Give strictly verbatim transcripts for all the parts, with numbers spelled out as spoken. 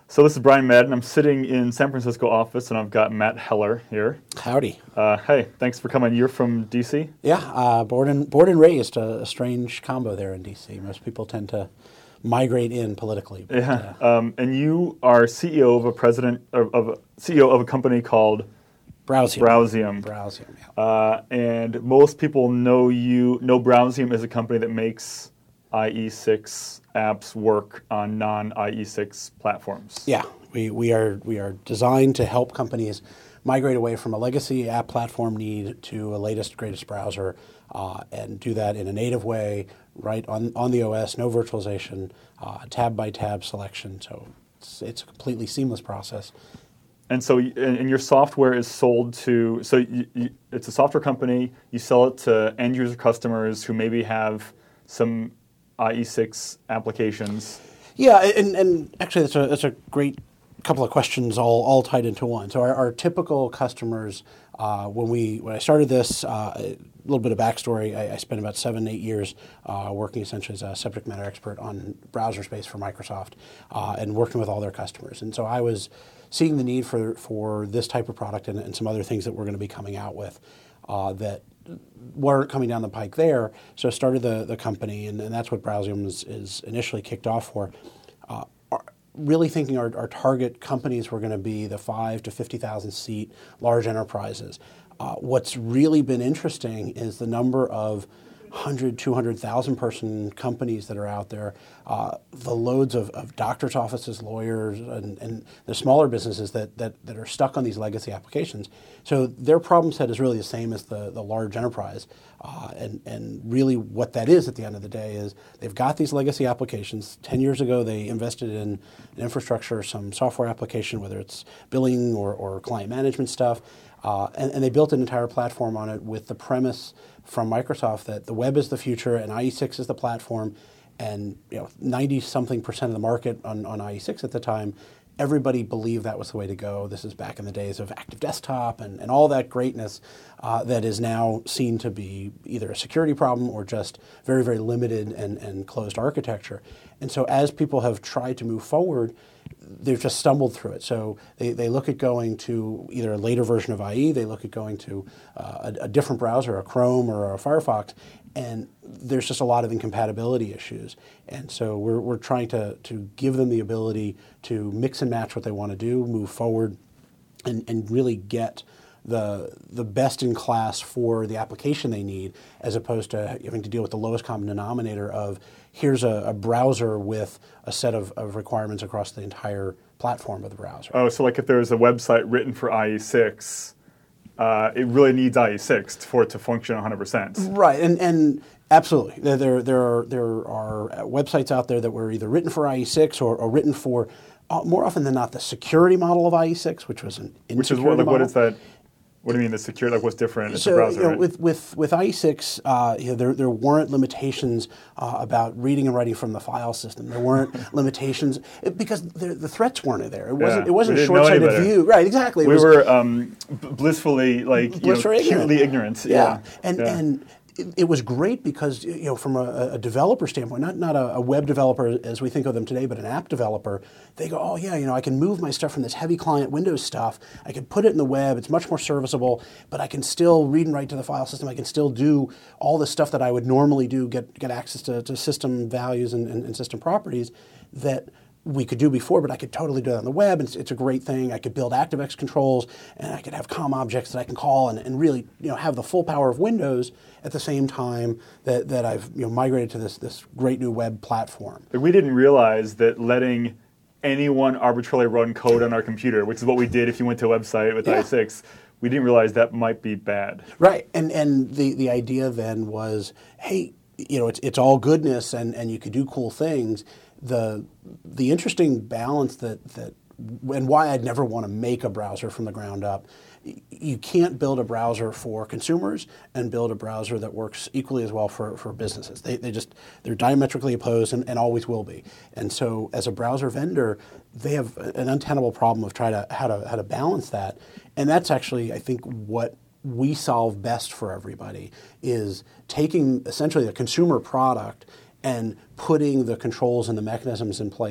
So this is Brian Madden. I'm sitting in San Francisco office, and I've got Matt Heller here. Howdy. Uh, hey, thanks for coming. You're from D C? Yeah, uh, born and born and raised. A, a strange combo there in D C. Most people tend to migrate in politically. But, yeah. Uh, um, and you are C E O of a president of, of a C E O of a company called Browsium. Browsium. Browsium. Yeah. Uh, and most people know you know Browsium as a company that makes I E six apps work on non I E six platforms. Yeah, we, we are we are designed to help companies migrate away from a legacy app platform need to a latest greatest browser, uh, and do that in a native way, right on on the O S, no virtualization, uh, tab by tab selection. So it's it's a completely seamless process. And so, and, and your software is sold to. So you, you, it's a software company. You sell it to end user customers who maybe have some I E six applications. Yeah, and, and actually that's a that's a great couple of questions all, all tied into one. So our, our typical customers, uh, when we when I started this, uh, a little bit of backstory, I, I spent about seven, eight years uh, working essentially as a subject matter expert on browser space for Microsoft, uh, and working with all their customers. And so I was seeing the need for, for this type of product and, and some other things that we're going to be coming out with uh, that weren't coming down the pike there. So I started the, the company, and, and that's what Browsium is, is initially kicked off for. Uh, our, really thinking our, our target companies were going to be the five to fifty thousand seat large enterprises. Uh, what's really been interesting is the number of one hundred, two hundred thousand person companies that are out there, uh, the loads of, of doctors' offices, lawyers, and, and the smaller businesses that, that, that are stuck on these legacy applications. So their problem set is really the same as the, the large enterprise. Uh, and, and really what that is at the end of the day is they've got these legacy applications. Ten years ago, they invested in an infrastructure, some software application, whether it's billing or, or client management stuff. Uh, and, and they built an entire platform on it with the premise from Microsoft that the web is the future and I E six is the platform, and you know, ninety something percent of the market on, on I E six at the time, everybody believed that was the way to go. This is back in the days of Active Desktop and, and all that greatness uh, that is now seen to be either a security problem or just very, very limited and, and closed architecture. And so as people have tried to move forward, they've just stumbled through it. So they, they look at going to either a later version of I E, they look at going to uh, a, a different browser, a Chrome or a Firefox, and there's just a lot of incompatibility issues. And so we're, we're trying to, to give them the ability to mix and match what they want to do, move forward, and, and really get the the best in class for the application they need, as opposed to having to deal with the lowest common denominator of here's a, a browser with a set of, of requirements across the entire platform of the browser. Oh, so like if there's a website written for I E six, uh, it really needs I E six for it to function one hundred percent. Right, and and absolutely. There, there, there, are, there are websites out there that were either written for I E six or, or written for, uh, more often than not, the security model of I E six, which was an insecurity Which is what, like, model. what is that? What do you mean the secure? Like what's different? It's so, a browser, you know, right? with, with, with I E six, uh, you know, there, there weren't limitations uh, about reading and writing from the file system. There weren't limitations it, because the, the threats weren't there. It wasn't. Yeah. It wasn't We a didn't know any short-sighted better. view. Right. Exactly. It we was, were um, b- blissfully like you blissfully know, ignorant. acutely ignorant. Yeah, Yeah, and yeah. and. It, it was great because, you know, from a, a developer standpoint, not not a, a web developer as we think of them today, but an app developer, they go, oh yeah, you know, I can move my stuff from this heavy client Windows stuff. I can put it in the web. It's much more serviceable, but I can still read and write to the file system. I can still do all the stuff that I would normally do, get get access to, to system values and, and, and system properties that we could do before, but I could totally do that on the web. It's, it's a great thing. I could build ActiveX controls, and I could have COM objects that I can call, and, and really, you know, have the full power of Windows at the same time that, that I've, you know, migrated to this this great new web platform. But we didn't realize that letting anyone arbitrarily run code on our computer, which is what we did if you went to a website with Yeah. I E six, we didn't realize that might be bad. Right, and and the, the idea then was, hey, you know, it's it's all goodness, and, and you could do cool things. The the interesting balance that, that and why I'd never want to make a browser from the ground up, you can't build a browser for consumers and build a browser that works equally as well for, for businesses. They, they just, they're diametrically opposed and, and always will be. And so as a browser vendor, they have an untenable problem of trying to how to how to balance that. And that's actually, I think, what we solve best for everybody is taking essentially a consumer product and putting the controls and the mechanisms in place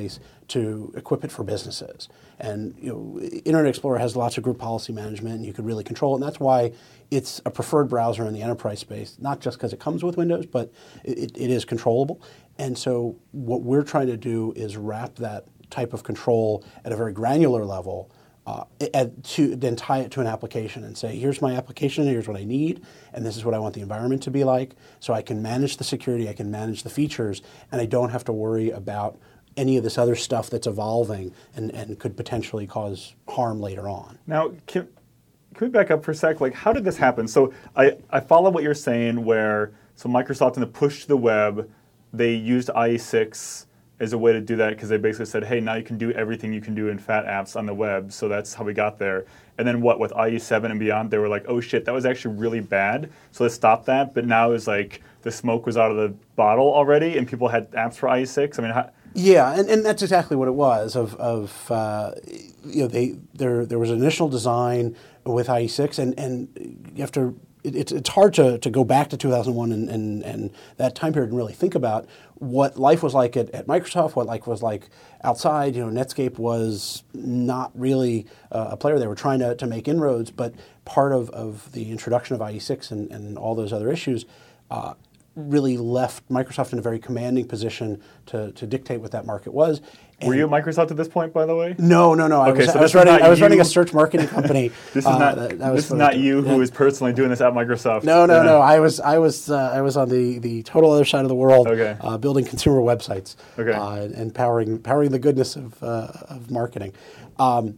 to equip it for businesses. And you know, Internet Explorer has lots of group policy management, and you could really control it. And that's why it's a preferred browser in the enterprise space, not just because it comes with Windows, but it, it is controllable. And so what we're trying to do is wrap that type of control at a very granular level, uh, at, to then tie it to an application and say, here's my application, here's what I need, and this is what I want the environment to be like. So I can manage the security, I can manage the features, and I don't have to worry about any of this other stuff that's evolving and, and could potentially cause harm later on. Now, can, can we back up for a sec? Like, how did this happen? So I, I follow what you're saying where, so Microsoft in the push to the web, they used I E six as a way to do that because they basically said, hey, now you can do everything you can do in fat apps on the web. So that's how we got there. And then what, with I E seven and beyond, they were like, oh shit, that was actually really bad. So let's stop that. But now it's like the smoke was out of the bottle already and people had apps for I E six. I mean, how, Yeah, and, and that's exactly what it was. Of, of uh, you know, they there there was an initial design with I E six, and, and you have to. It, it's it's hard to, to go back to two thousand one and, and, and that time period and really think about what life was like at, at Microsoft, what life was like outside. You know, Netscape was not really uh, a player. They were trying to, to make inroads, but part of, of the introduction of I E six and, and all those other issues uh, really left Microsoft in a very commanding position to, to dictate what that market was. And were you at Microsoft at this point, by the way? No, no, no. I Okay, was, so I was this is running. not I was you. running a search marketing company. This is uh, not. that- that was this is not you yeah. who is personally doing this at Microsoft. No, no, Yeah. no. I was, I was, uh, I was on the, the total other side of the world, Okay. uh, building consumer websites, Okay. uh, and, and powering powering the goodness of uh, of marketing. Um,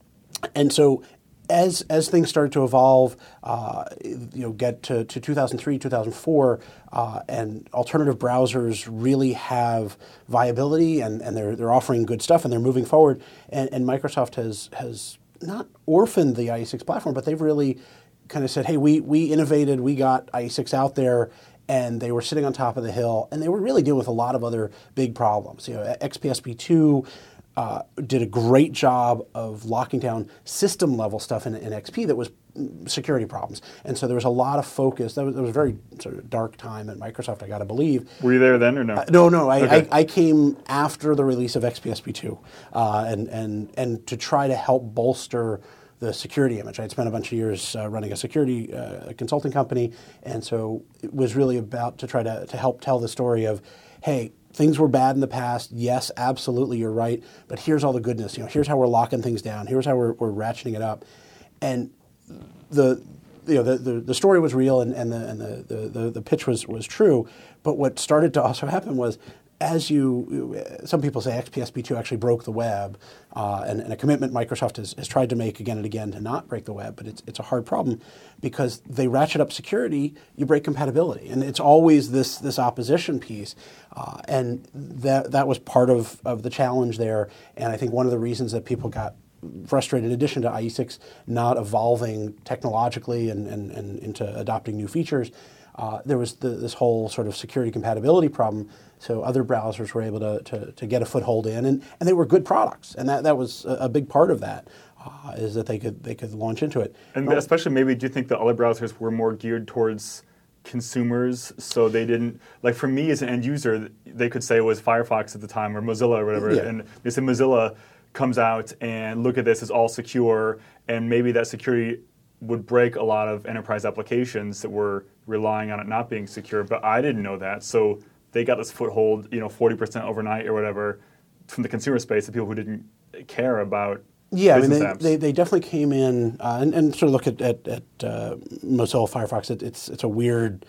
and so, as as things started to evolve, uh, you know, get to, to two thousand three, two thousand four, uh, and alternative browsers really have viability, and, and they're they're offering good stuff, and they're moving forward. And, and Microsoft has has not orphaned the I E six platform, but they've really kind of said, hey, we we innovated, we got I E six out there, and they were sitting on top of the hill, and they were really dealing with a lot of other big problems. You know, X P S P two uh, did a great job of locking down system level stuff in, in X P that was security problems, and so there was a lot of focus. That was, that was a very sort of dark time at Microsoft, I got to believe. Were you there then or no? Uh, no, no. I, Okay. I, I came after the release of X P S P two, uh, and and and to try to help bolster the security image. I had spent a bunch of years uh, running a security uh, consulting company, and so it was really about to try to, to help tell the story of, hey, things were bad in the past. Yes, absolutely, you're right. But here's all the goodness. You know, here's how we're locking things down. Here's how we're, we're ratcheting it up. And the you know the, the, the story was real, and, and, the, and the, the, the, the pitch was, was true. But what started to also happen was, as you, some people say X P S P two actually broke the web, uh, and, and a commitment Microsoft has, has tried to make again and again to not break the web, but it's, it's a hard problem because they ratchet up security, you break compatibility. And it's always this, this opposition piece. Uh, and that, that was part of, of the challenge there. And I think one of the reasons that people got frustrated, in addition to I E six not evolving technologically and, and, and into adopting new features, uh, there was the, this whole sort of security compatibility problem. So other browsers were able to, to, to get a foothold in, and, and they were good products, and that, that was a, a big part of that, uh, is that they could they could launch into it. And Well, especially maybe, do you think the other browsers were more geared towards consumers, so they didn't, like for me as an end user, they could say it was Firefox at the time or Mozilla or whatever, Yeah. and they said Mozilla comes out and look at this, it's all secure, and maybe that security would break a lot of enterprise applications that were relying on it not being secure, but I didn't know that, so they got this foothold, you know, forty percent overnight or whatever from the consumer space, the people who didn't care about Yeah, I mean, business they, apps. they, they definitely came in uh, and, and sort of look at, at, at uh, Mozilla Firefox. It, it's it's a weird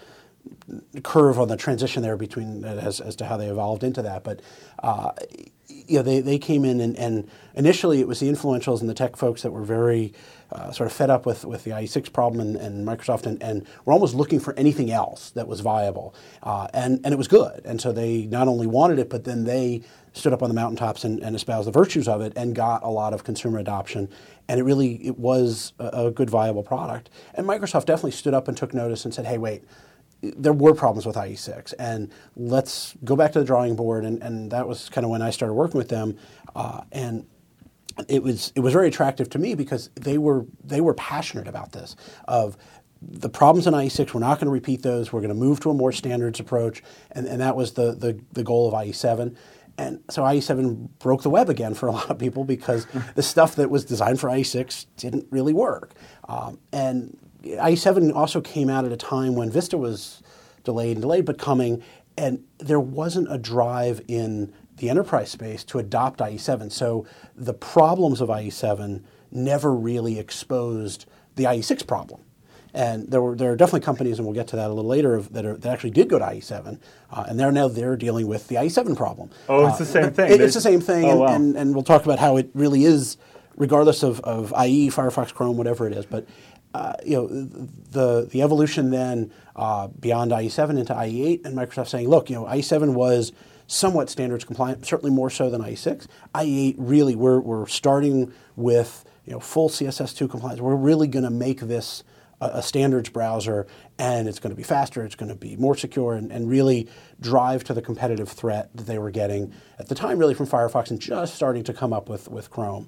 curve on the transition there between as, as to how they evolved into that. But uh, you know, they, they came in and, and initially it was the influentials and the tech folks that were very uh, sort of fed up with, with the I E six problem and, and Microsoft, and, and were almost looking for anything else that was viable. Uh, and, and it was good. And so they not only wanted it, but then they stood up on the mountaintops and, and espoused the virtues of it and got a lot of consumer adoption. And it really it was a, a good, viable product. And Microsoft definitely stood up and took notice and said, hey, wait, there were problems with I E six, and let's go back to the drawing board. And, and that was kind of when I started working with them. Uh, and it was it was very attractive to me because they were they were passionate about this, of the problems in I E six, we're not going to repeat those. We're going to move to a more standards approach, and, and that was the, the, the goal of I E seven. And so I E seven broke the web again for a lot of people because the stuff that was designed for I E six didn't really work. Um, and I E seven also came out at a time when Vista was delayed and delayed, but coming, and there wasn't a drive in the enterprise space to adopt I E seven. So the problems of I E seven never really exposed the I E six problem. And there were there are definitely companies, and we'll get to that a little later, of, that, are, that actually did go to I E seven, uh, and they're now they're dealing with the I E seven problem. Oh, it's the same uh, thing. It, it's the same thing, oh, and, wow. and, and we'll talk about how it really is, regardless of, of I E, Firefox, Chrome, whatever it is. But uh, you know, the the evolution then uh, beyond I E seven into I E eight, and Microsoft saying, look, you know, I E seven was somewhat standards compliant, certainly more so than I E six. I E eight really, we're we're starting with you know full C S S two compliance. We're really going to make this a standards browser, and it's going to be faster, it's going to be more secure, and, and really drive to the competitive threat that they were getting at the time really from Firefox and just starting to come up with, with Chrome.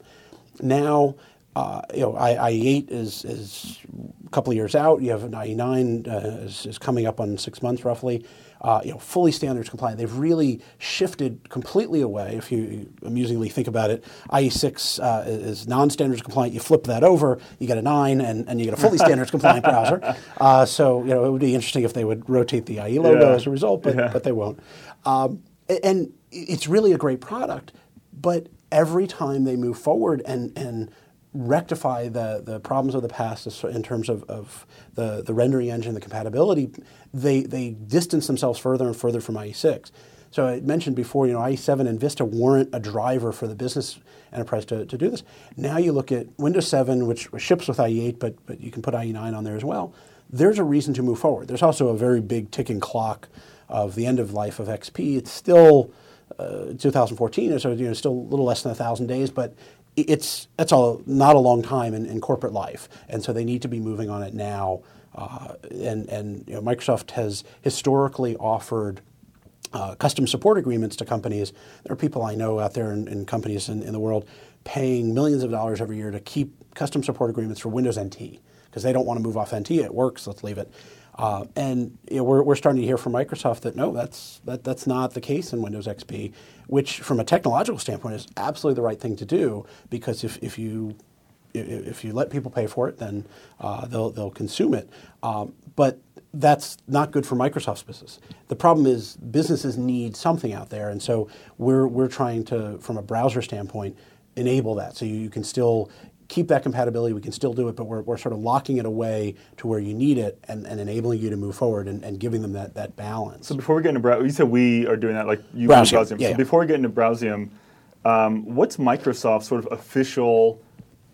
Now, uh, you know, I E eight is, is a couple of years out. You have an I E nine uh, is, is coming up on six months roughly. Uh, you know, fully standards compliant. They've really shifted completely away. If you amusingly think about it, I E six uh, is non-standards compliant. You flip that over, you get a nine, and, and you get a fully standards compliant browser. Uh, so you know, it would be interesting if they would rotate the I E logo yeah. as a result, but yeah. but they won't. Um, and it's really a great product, but every time they move forward and and rectify the, the problems of the past in terms of, of the, the rendering engine, the compatibility, they they distance themselves further and further from I E six. So I mentioned before, you know, I E seven and Vista weren't a driver for the business enterprise to, to do this. Now you look at Windows seven, which ships with I E eight, but but you can put I E nine on there as well. There's a reason to move forward. There's also a very big ticking clock of the end of life of X P. It's still uh, two thousand fourteen, so you know, still a little less than a thousand days, but it's that's all not a long time in, in corporate life, and so they need to be moving on it now. Uh, and and you know, Microsoft has historically offered uh, custom support agreements to companies. There are people I know out there in, in companies in, in the world paying millions of dollars every year to keep custom support agreements for Windows N T because they don't want to move off N T. It works. Let's leave it. Uh, and you know, we're we're starting to hear from Microsoft that no, that's that that's not the case in Windows X P, which from a technological standpoint is absolutely the right thing to do, because if, if you if you let people pay for it, then uh, they'll they'll consume it. Um, but that's not good for Microsoft's business. The problem is businesses need something out there, and so we're we're trying to, from a browser standpoint, enable that so you, you can still keep that compatibility. We can still do it, but we're, we're sort of locking it away to where you need it and, and enabling you to move forward and, and giving them that, that balance. So before we get into Browsium, you said we are doing that, like you Browsium, Browsium. yeah, so yeah. before we get into Browsium, um, what's Microsoft's sort of official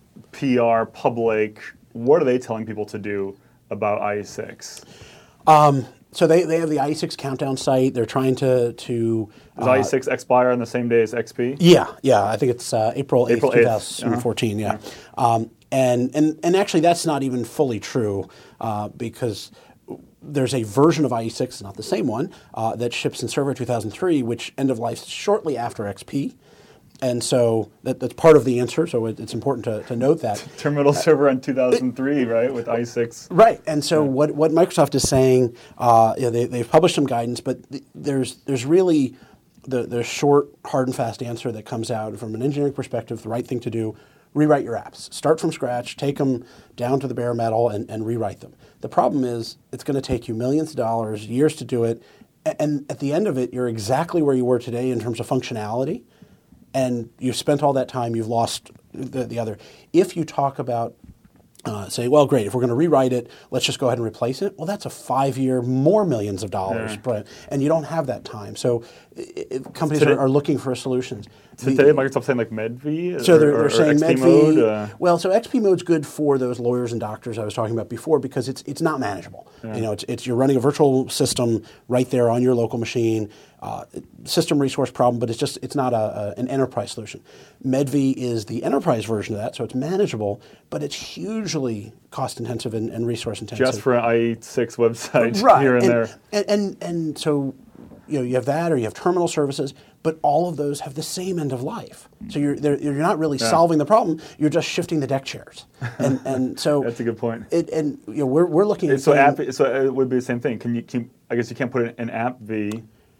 P R, public, what are they telling people to do about I E six? Um, so they, they have the I E six countdown site. They're trying to... to Does uh, I E six expire on the same day as X P? Yeah, yeah. I think it's uh, April eighth, April eighth. twenty fourteen, uh-huh. yeah. Um, and, and, and actually that's not even fully true uh, because there's a version of I E six, not the same one, uh, that ships in Server two thousand three, which end of life shortly after X P. And so that, that's part of the answer, so it, it's important to, to note that. Terminal Server in two thousand three, right, with I E six. Right, and so yeah. what, what Microsoft is saying, uh, you know, they, they've published some guidance, but th- there's there's really the, the short, hard and fast answer that comes out from an engineering perspective, the right thing to do, rewrite your apps. Start from scratch, take them down to the bare metal and, and rewrite them. The problem is it's going to take you millions of dollars, years to do it, and at the end of it, you're exactly where you were today in terms of functionality, and you've spent all that time, you've lost the, the other. If you talk about, uh, say, well, great, if we're going to rewrite it, let's just go ahead and replace it. Well, that's a five-year, more millions of dollars, yeah. but, and you don't have that time. So it, it, companies Today, are, are looking for solutions. Today, the, Microsoft's saying like MedV? So they're, or, they're or saying X P MedV. mode? Uh, well, so X P mode's good for those lawyers and doctors I was talking about before because it's it's not manageable. Yeah. You know, it's, it's you're running a virtual system right there on your local machine. Uh, system resource problem, but it's just it's not a, a an enterprise solution. MedV is the enterprise version of that, so it's manageable, but it's hugely cost intensive and, and resource intensive. Just for an I E six website right. here and, and there. And, and and so you know you have that, or you have terminal services, but all of those have the same end of life. So you're you're not really yeah. solving the problem. You're just shifting the deck chairs. And and so that's a good point. It, and you know we're we're looking at so saying, app. So it would be the same thing. Can you keep? I guess you can't put an app V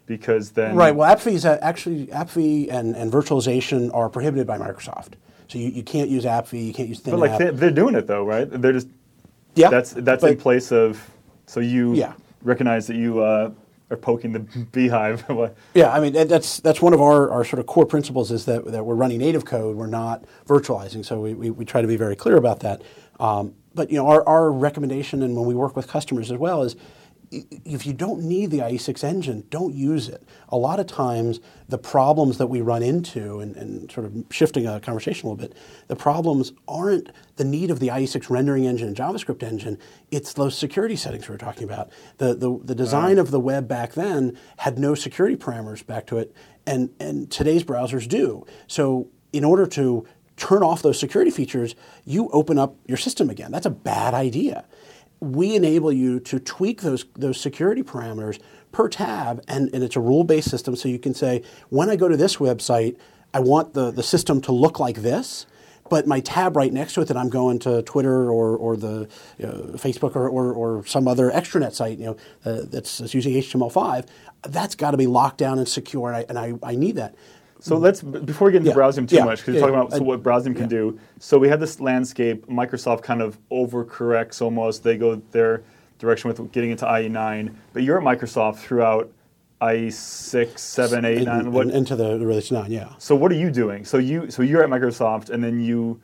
because then right. Well, AppV is a, actually AppV and, and virtualization are prohibited by Microsoft. So you, you can't use AppV, you can't use ThinApp. But like they, they're doing it though, right? They're just yeah. That's that's but, in place of so you yeah. recognize that you uh, are poking the beehive. Yeah, I mean that's that's one of our, our sort of core principles is that that we're running native code, we're not virtualizing. So we, we, we try to be very clear about that. Um, but you know our, our recommendation, and when we work with customers as well, is if you don't need the I E six engine, don't use it. A lot of times, the problems that we run into, and, and sort of shifting a conversation a little bit, the problems aren't the need of the I E six rendering engine and JavaScript engine. It's those security settings we were talking about. The the, the design uh, of the web back then had no security parameters back to it, and, and today's browsers do. So in order to turn off those security features, you open up your system again. That's a bad idea. We enable you to tweak those those security parameters per tab, and, and it's a rule-based system, so you can say, when I go to this website, I want the, the system to look like this, but my tab right next to it that I'm going to Twitter or or the you know, Facebook or, or or some other extranet site, you know, uh, that's, that's using H T M L five, that's got to be locked down and secure, and I, and I, I need that. So let's, before we get into yeah. Browsium too yeah. much, because yeah. you're talking about so what Browsium can yeah. do. So we have this landscape. Microsoft kind of overcorrects almost. They go their direction with getting into I E nine. But you're at Microsoft throughout I E six, seven, eight, nine. What? Into the release nine, yeah. So what are you doing? So you so you're at Microsoft, and then you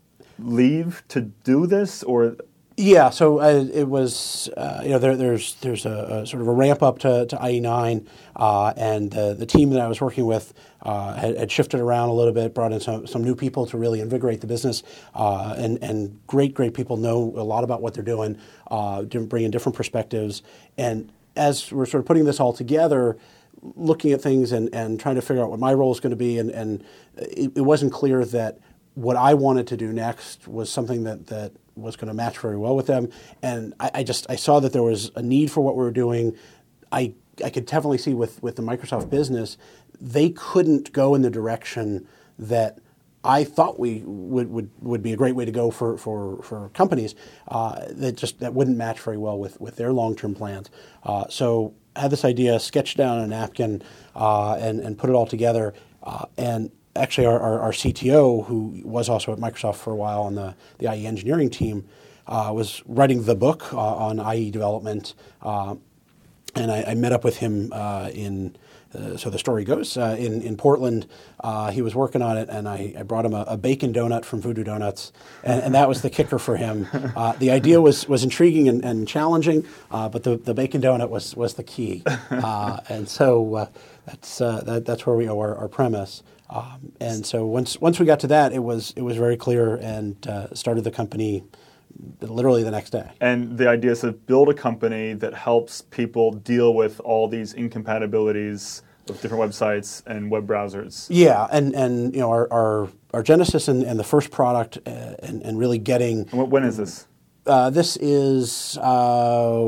leave to do this, or? Yeah, so uh, it was, uh, you know, there, there's there's a, a sort of a ramp up to, to I E nine, uh, and the, the team that I was working with uh, had, had shifted around a little bit, brought in some, some new people to really invigorate the business, uh, and, and great, great people know a lot about what they're doing, uh, bring in different perspectives. And as we're sort of putting this all together, looking at things and, and trying to figure out what my role is going to be, and, and it, it wasn't clear that what I wanted to do next was something that, that was going to match very well with them. And I, I just I saw that there was a need for what we were doing. I I could definitely see with, with the Microsoft business, they couldn't go in the direction that I thought we would, would, would be a great way to go for, for, for companies. Uh, that just that wouldn't match very well with, with their long-term plans. Uh, so I had this idea, sketched down on a napkin, uh, and, and put it all together. Uh, and Actually, our, our, our C T O, who was also at Microsoft for a while on the, the I E engineering team, uh, was writing the book uh, on I E development. Uh, and I, I met up with him uh, in, uh, so the story goes, uh, in, in Portland. Uh, he was working on it, and I, I brought him a, a bacon donut from Voodoo Donuts, and, and that was the kicker for him. Uh, the idea was, was intriguing and, and challenging, uh, but the, the bacon donut was, was the key. Uh, and so uh, that's, uh, that, that's where we owe our, our premise. Um, and so once once we got to that, it was it was very clear, and uh, started the company literally the next day. And the idea is to build a company that helps people deal with all these incompatibilities of different websites and web browsers. Yeah, and, and you know our our, our genesis and, and the first product, uh, and and really getting. And when is this? Uh, this is uh,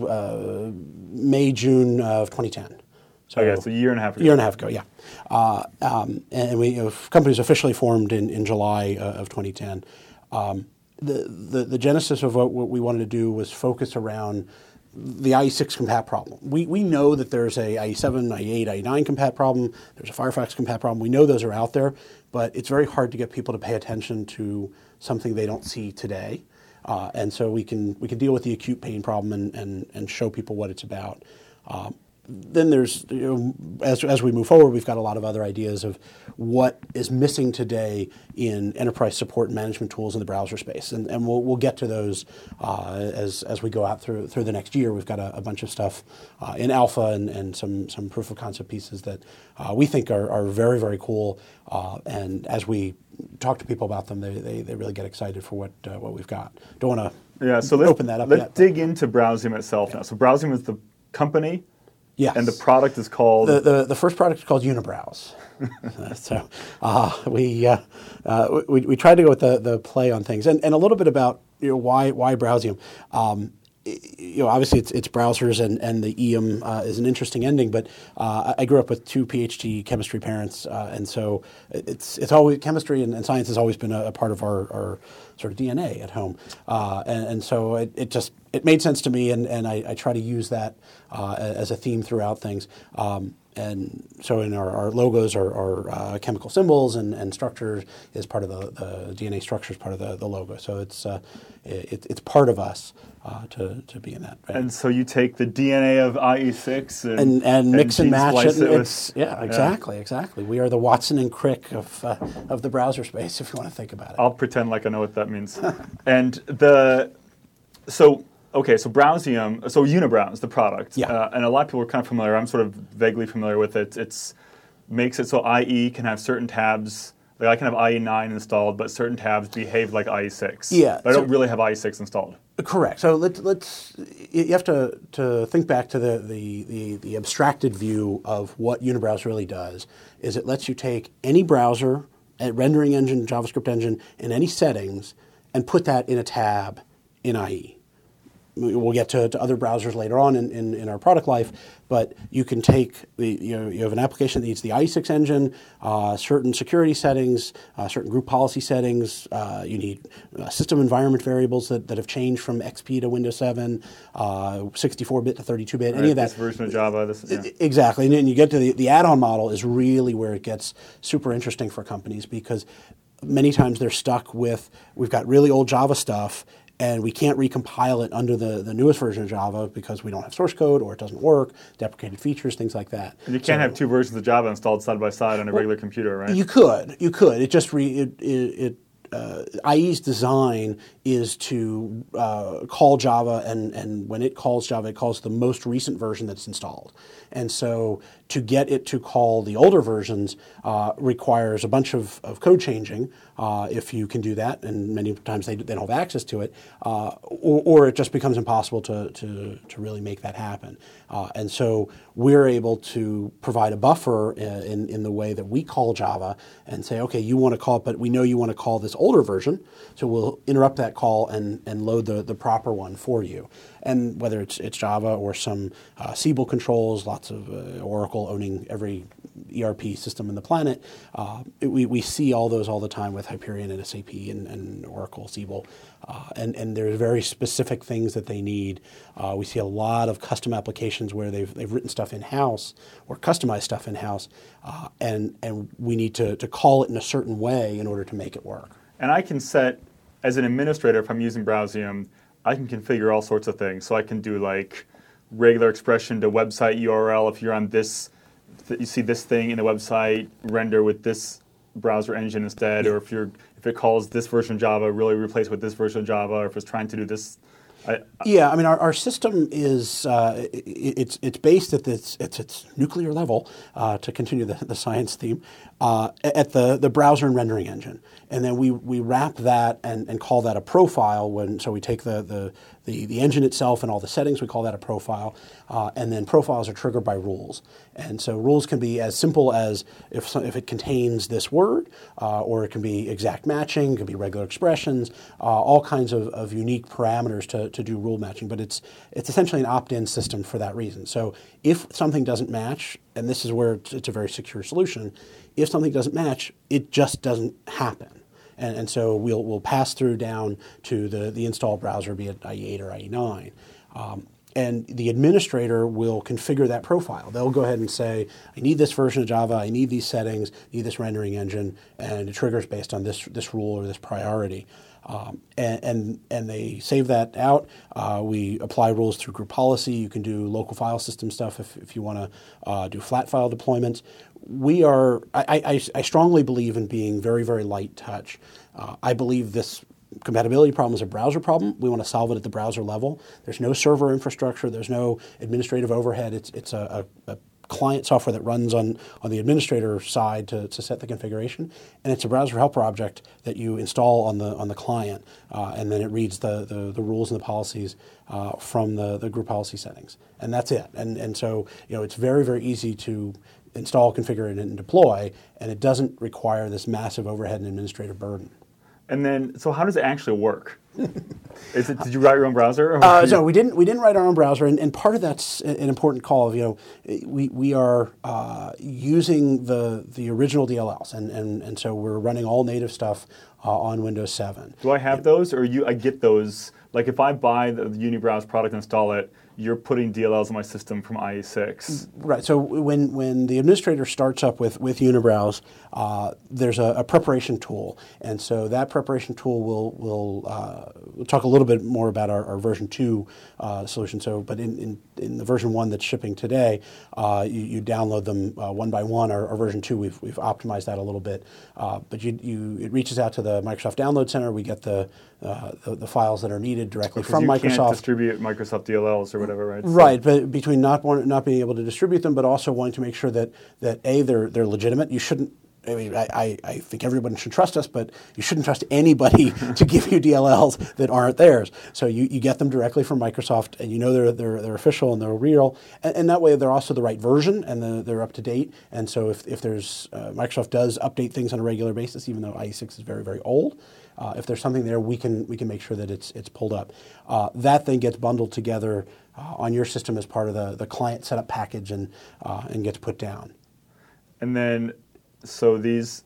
uh, May June of twenty ten. So, okay, it's a year and a half ago. A year and a half ago, yeah. Uh, um, and we, you know, company was officially formed in, in July uh, of twenty ten. Um, the, the the genesis of what, what we wanted to do was focus around the I E six compat problem. We we know that there's a I E seven, I E eight, I E nine compat problem. There's a Firefox compat problem. We know those are out there, but it's very hard to get people to pay attention to something they don't see today. Uh, and so we can we can deal with the acute pain problem and and, and show people what it's about. Um, Then there's, you know, as as we move forward, we've got a lot of other ideas of what is missing today in enterprise support and management tools in the browser space, and and we'll we'll get to those uh, as as we go out through through the next year. We've got a, a bunch of stuff uh, in alpha and, and some some proof of concept pieces that uh, we think are are very very cool. Uh, and as we talk to people about them, they they, they really get excited for what uh, what we've got. Don't want to yeah. So let's open that up. Let's yet, dig into Browsium itself yeah. now. So Browsium is the company. Yes. And the product is called? The, the, the first product is called Unibrowse. so uh, we, uh, uh, we we tried to go with the, the play on things. And, and a little bit about you know, why why Browsium. Um, you know, obviously it's it's browsers, and, and the E M uh, is an interesting ending, but uh, I grew up with two PhD chemistry parents, uh, and so it's it's always chemistry and, and science has always been a, a part of our, our sort of D N A at home, uh, and, and so it, it just it made sense to me, and, and I, I try to use that uh, as a theme throughout things. Um, and so in our, our logos are, are uh, chemical symbols, and, and structure is part of the, the D N A structure is part of the, the logo. So it's uh, it, it's part of us uh, to, to be in that. Right? And so you take the D N A of I E six and, and, and mix and, and match it. it It's, yeah, exactly, yeah. exactly. We are the Watson and Crick of uh, of the browser space, if you want to think about it. I'll pretend like I know what that means. And the so. Okay, so Browsium, so Unibrowse, the product, yeah. uh, and a lot of people are kind of familiar. I'm sort of vaguely familiar with it. It's makes it so I E can have certain tabs. Like I can have I E nine installed, but certain tabs behave like I E six. Yeah, but I so, don't really have I E six installed. Correct. So let's let's you have to to think back to the the the, the abstracted view of what Unibrowse really does. Is it lets you take any browser, a rendering engine, JavaScript engine, and any settings, and put that in a tab in I E. We'll get to, to other browsers later on in, in, in our product life, but you can take the you know you have an application that needs the I E six engine, uh, certain security settings, uh, certain group policy settings. Uh, you need uh, system environment variables that, that have changed from X P to Windows seven, uh, sixty-four bit to thirty-two bit. Right, any of that this version of Java. This, yeah. Exactly, and then you get to the, the add-on model is really where it gets super interesting for companies, because many times they're stuck with we've got really old Java stuff, and we can't recompile it under the, the newest version of Java because we don't have source code, or it doesn't work, deprecated features, things like that. And you can't so, have two versions of Java installed side by side on a well, regular computer, right? You could. You could. It just re, it, it, it uh, I E's design is to uh, call Java, and, and when it calls Java, it calls the most recent version that's installed. And so to get it to call the older versions uh, requires a bunch of, of code changing, uh, if you can do that, and many times they, they don't have access to it, uh, or, or it just becomes impossible to, to, to really make that happen. Uh, and so we're able to provide a buffer in, in the way that we call Java and say, okay, you want to call it, but we know you want to call this older version, so we'll interrupt that call and, and load the, the proper one for you. And whether it's it's Java or some uh, Siebel controls, lots of uh, Oracle owning every E R P system in the planet, uh, it, we, we see all those all the time with Hyperion and S A P and, and Oracle, Siebel. Uh, and, and there's very specific things that they need. Uh, we see a lot of custom applications where they've, they've written stuff in-house or customized stuff in-house, uh, and, and we need to, to call it in a certain way in order to make it work. And I can set, as an administrator, if I'm using Browsium, I can configure all sorts of things. So I can do like regular expression to website U R L. If you're on this, th- you see this thing in the website, render with this browser engine instead. Yeah. Or if you're if it calls this version of Java, really replace with this version of Java. Or if it's trying to do this. I, I, yeah, I mean, our, our system is uh, it, it's it's based at this it's its nuclear level, uh, to continue the, the science theme, uh, at the, the browser and rendering engine, and then we, we wrap that and, and call that a profile. When so we take the, the the the engine itself and all the settings, we call that a profile, uh, and then profiles are triggered by rules. And so rules can be as simple as if some, if it contains this word, uh, or it can be exact matching, it can be regular expressions, uh, all kinds of, of unique parameters to, to do rule matching. But it's it's essentially an opt-in system for that reason. So if something doesn't match, and this is where it's, it's a very secure solution, if something doesn't match, it just doesn't happen. And, and so we'll we'll pass through down to the, the install browser, be it I E eight or I E nine. Um, and the administrator will configure that profile. They'll go ahead and say, I need this version of Java, I need these settings, I need this rendering engine, and it triggers based on this this rule or this priority. Um, and, and and they save that out. Uh, we apply rules through group policy. You can do local file system stuff if, if you want to uh, do flat file deployments. We are, I, I, I strongly believe in being very, very light touch. Uh, I believe this compatibility problem is a browser problem. We want to solve it at the browser level. There's no server infrastructure. There's no administrative overhead. It's, it's a, a, a client software that runs on, on the administrator side to, to set the configuration, and it's a browser helper object that you install on the on the client, uh, and then it reads the, the, the rules and the policies uh, from the, the group policy settings, and that's it. And and so you know it's very very easy to install, configure, and deploy, and it doesn't require this massive overhead and administrative burden. And then, so how does it actually work? Is it? Did you write your own browser? Or uh, no, we didn't. We didn't write our own browser, and, and part of that's an important call. Of you know, we we are uh, using the the original D L Ls, and, and and so we're running all native stuff uh, on Windows seven. Do I have those, or you? I get those. Like if I buy the Unibrowse product and install it, you're putting D L Ls on my system from I E six. Right. So when, when the administrator starts up with, with Unibrowse, uh, there's a, a preparation tool. And so that preparation tool will, will uh, we'll talk a little bit more about our, our version two uh, solution. So, but in, in, in the version one that's shipping today, uh, you, you download them uh, one by one. Our, our version two, we've, we've optimized that a little bit. Uh, but you, you, it reaches out to the Microsoft Download Center. We get the, uh, the, the files that are needed directly from you Microsoft. You can't distribute Microsoft D L Ls or whatever, right? Right, so. But between not want, not being able to distribute them, but also wanting to make sure that, that A, they're, they're legitimate. You shouldn't, I mean, I, I, I think everyone should trust us, but you shouldn't trust anybody to give you D L Ls that aren't theirs. So you, you get them directly from Microsoft, and you know they're they're, they're official and they're real, and, and that way they're also the right version and the, they're up to date. And so if if there's uh, Microsoft does update things on a regular basis, even though I E six is very very old, uh, if there's something there, we can we can make sure that it's it's pulled up. Uh, that then gets bundled together uh, on your system as part of the the client setup package and uh, and gets put down. And then. So these,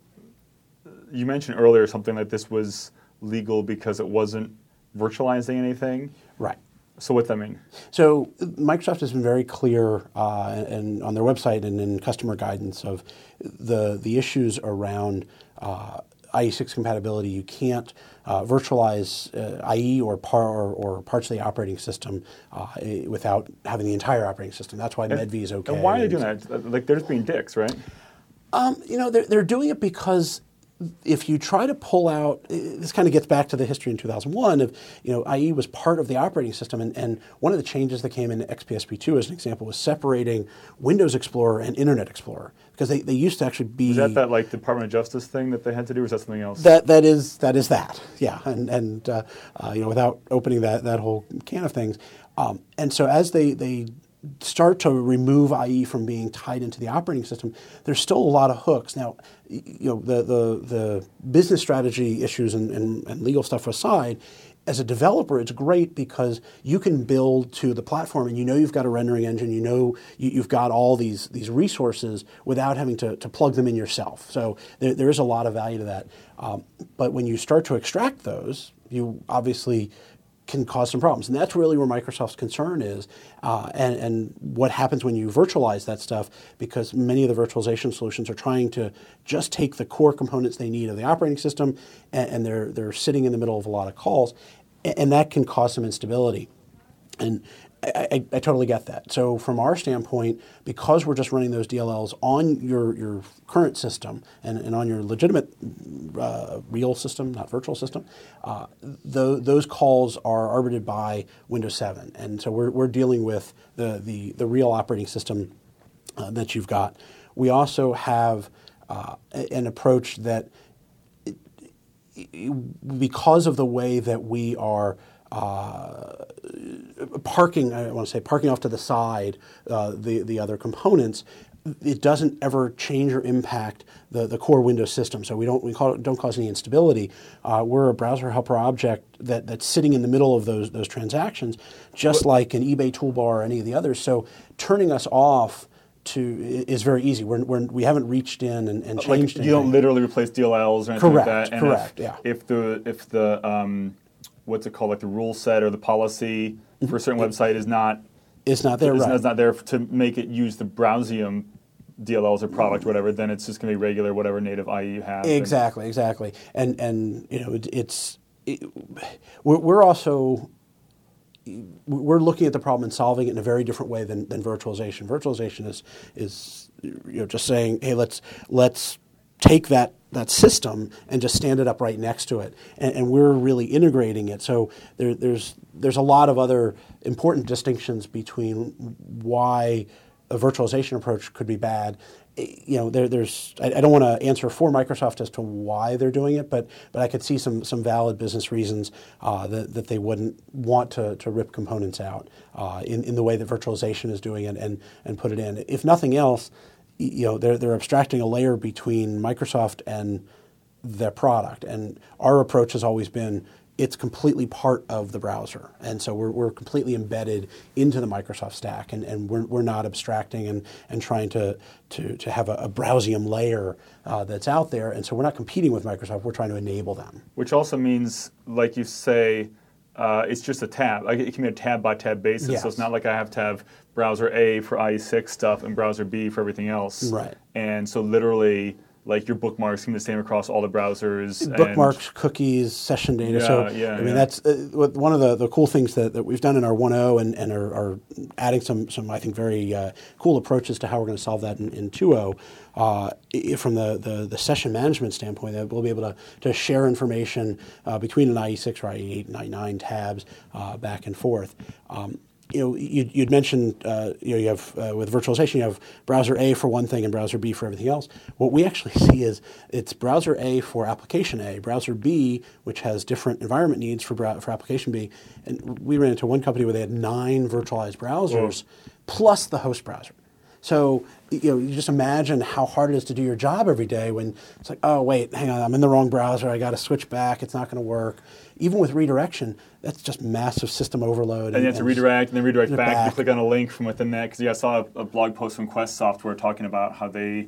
you mentioned earlier something like this was legal because it wasn't virtualizing anything. Right. So what's that mean? So Microsoft has been very clear uh, and on their website and in customer guidance of the the issues around uh, I E six compatibility. You can't uh, virtualize uh, I E or, par, or, or parts of the operating system uh, without having the entire operating system. That's why and, MedV is okay. And why are they doing that? Like they're just being dicks, right? Um, you know, they're, they're doing it because if you try to pull out, this kind of gets back to the history in two thousand one of, you know, I E was part of the operating system, and, and one of the changes that came in X P S P two, as an example, was separating Windows Explorer and Internet Explorer, because they, they used to actually be... Was that that like Department of Justice thing that they had to do, or was that something else? That that is that is that, yeah, and and uh, uh, you know, without opening that that whole can of things, um, and so as they they. start to remove I E from being tied into the operating system, there's still a lot of hooks. Now, you know, the the, the business strategy issues and, and, and legal stuff aside, as a developer, it's great because you can build to the platform and you know you've got a rendering engine, you know you, you've got all these these resources without having to, to plug them in yourself. So there, there is a lot of value to that. Um, but when you start to extract those, you obviously can cause some problems. And that's really where Microsoft's concern is, uh, and, and what happens when you virtualize that stuff, because many of the virtualization solutions are trying to just take the core components they need of the operating system, and, and they're, they're sitting in the middle of a lot of calls, and, and that can cause some instability. And I, I, I totally get that. So from our standpoint, because we're just running those D L Ls on your, your current system and, and on your legitimate uh, real system, not virtual system, uh, the, those calls are arbitrated by Windows seven. And so we're, we're dealing with the, the, the real operating system uh, that you've got. We also have uh, an approach that, it, it, because of the way that we are Uh, parking, I want to say parking off to the side, uh, the, the other components, it doesn't ever change or impact the, the core Windows system. So we don't we call it, don't cause any instability. Uh, we're a browser helper object that, that's sitting in the middle of those those transactions, just what? like an eBay toolbar or any of the others. So turning us off to is very easy. We're, we're, we haven't reached in and, and changed like anything. You don't literally replace D L Ls or anything correct, like that. And correct, if, yeah. If the if the um, what's it called, like the rule set or the policy for a certain it, website is not it's not there, is, right? It's not there to make it use the Browsium D L Ls or product or whatever. Then it's just going to be regular whatever native I E you have. Exactly, and, exactly. And and you know it, it's it, we're, we're also we're looking at the problem and solving it in a very different way than, than virtualization. Virtualization is is you know just saying, hey, let's let's take that that system and just stand it up right next to it, and, and we're really integrating it. So there, there's there's a lot of other important distinctions between why a virtualization approach could be bad. You know, there, there's I, I don't want to answer for Microsoft as to why they're doing it, but but I could see some some valid business reasons uh, that that they wouldn't want to to rip components out uh, in in the way that virtualization is doing it and and put it in. If nothing else, you know, they're they're abstracting a layer between Microsoft and their product. And our approach has always been, it's completely part of the browser. And so we're, we're completely embedded into the Microsoft stack, and, and we're, we're not abstracting and, and trying to, to, to have a, a Browsium layer uh, that's out there. And so we're not competing with Microsoft, we're trying to enable them. Which also means, like you say, uh, it's just a tab. Like, it can be a tab-by-tab basis, yes. so it's not like I have to have browser A for I E six stuff and browser B for everything else. Right. And so literally, like, your bookmarks can be the same across all the browsers. Bookmarks, and cookies, session data. Yeah, so, yeah, I mean, yeah. that's uh, one of the, the cool things that, that we've done in our one point oh and, and are, are adding some, some, I think, very uh, cool approaches to how we're going to solve that in, in two point oh. Uh, from the, the, the session management standpoint, that we'll be able to, to share information uh, between an I E six or I E eight and I E nine tabs uh, back and forth. Um, You know, you, you'd mentioned, uh, you know, you have uh, with virtualization, you have browser A for one thing and browser B for everything else. What we actually see is it's browser A for application A, browser B, which has different environment needs for brow- for application B. And we ran into one company where they had nine virtualized browsers Whoa. plus the host browser. So, you know, you just imagine how hard it is to do your job every day when it's like, oh, wait, hang on, I'm in the wrong browser, I got to switch back, it's not going to work. Even with redirection, that's just massive system overload. And, and you have to redirect and then redirect back. back. You click on a link from within that. Because yeah, I saw a, a blog post from Quest Software talking about how they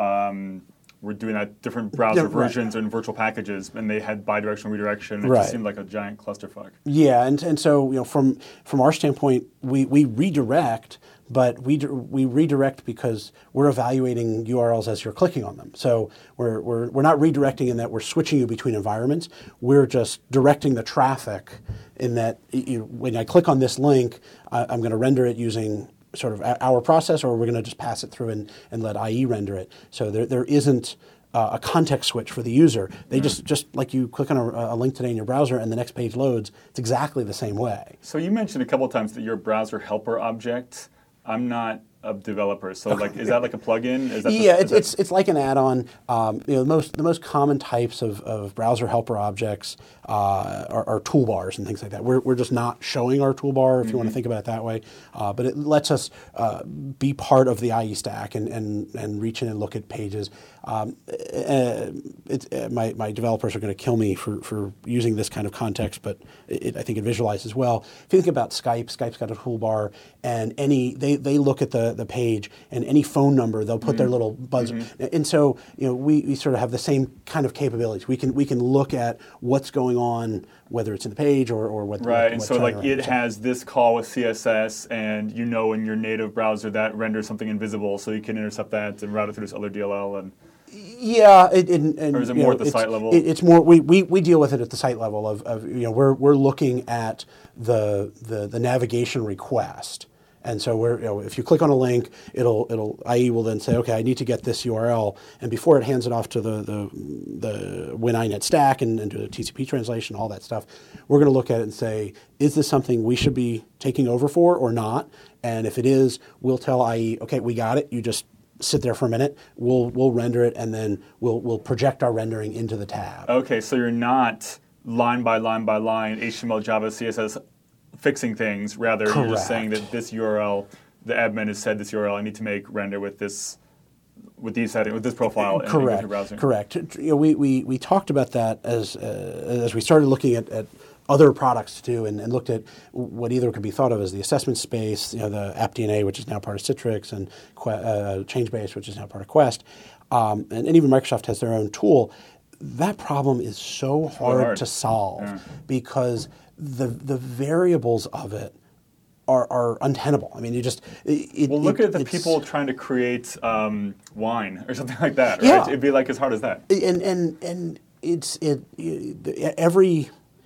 um, were doing that different browser yeah, versions right. and virtual packages, and they had bidirectional redirection. It right. just seemed like a giant clusterfuck. Yeah, and and so you know, from from our standpoint, we, we redirect, but we we redirect because we're evaluating U R Ls as you're clicking on them. So we're we're we're not redirecting in that we're switching you between environments. We're just directing the traffic in that you, when I click on this link, I, I'm going to render it using sort of our process, or we're going to just pass it through and, and let I E render it. So there there isn't uh, a context switch for the user. They mm. just just like you click on a, a link today in your browser and the next page loads. It's exactly the same way. So you mentioned a couple of times that your browser helper object. I'm not a developer, so like, is that like a plugin? Is that yeah, the, it's, it's it's like an add-on. Um, you know, the most the most common types of, of browser helper objects uh, are, are toolbars and things like that. We're we're just not showing our toolbar, if mm-hmm. you want to think about it that way. Uh, but it lets us uh, be part of the I E stack and, and, and reach in and look at pages. Um, uh, it's, uh, my my developers are going to kill me for, for using this kind of context, but it, I think it visualizes well. If you think about Skype, Skype's got a toolbar, and any they, they look at the, the page, and any phone number they'll put mm-hmm. their little buzzer. Mm-hmm. And so you know we, we sort of have the same kind of capabilities. We can we can look at what's going on, whether it's in the page or, or what. Right, what, and what so like it so. has this call with C S S, and you know in your native browser that renders something invisible, so you can intercept that and route it through this other D L L. And yeah, it, and, and or is it more know, at the it's, site level? It, it's more we, we, we deal with it at the site level of, of you know we're we're looking at the the, the navigation request. And so we're, you know, if you click on a link, it'll it'll I E will then say, okay, I need to get this U R L, and before it hands it off to the the the WinINet stack and, and do the T C P translation, all that stuff, we're going to look at it and say, is this something we should be taking over for or not? And if it is, we'll tell I E, okay, we got it. You just sit there for a minute. We'll we'll render it, and then we'll we'll project our rendering into the tab. Okay, so you're not line by line by line H T M L, Java, C S S. Fixing things, rather Correct. You're just saying that this U R L, the admin has said this U R L I need to make render with this, with these settings, with this profile. Correct. In browser. Correct. You know, we, we we talked about that as uh, as we started looking at, at other products too, and, and looked at what either could be thought of as the assessment space, you know, the AppDNA, which is now part of Citrix, and uh, ChangeBase, which is now part of Quest, um, and, and even Microsoft has their own tool. That problem is so hard, hard. to solve yeah. because the the variables of it are, are untenable. I mean, you just it, well look it, at the people trying to create um, wine or something like that. Right? Yeah. It'd be like as hard as that. And and and it's it, it every.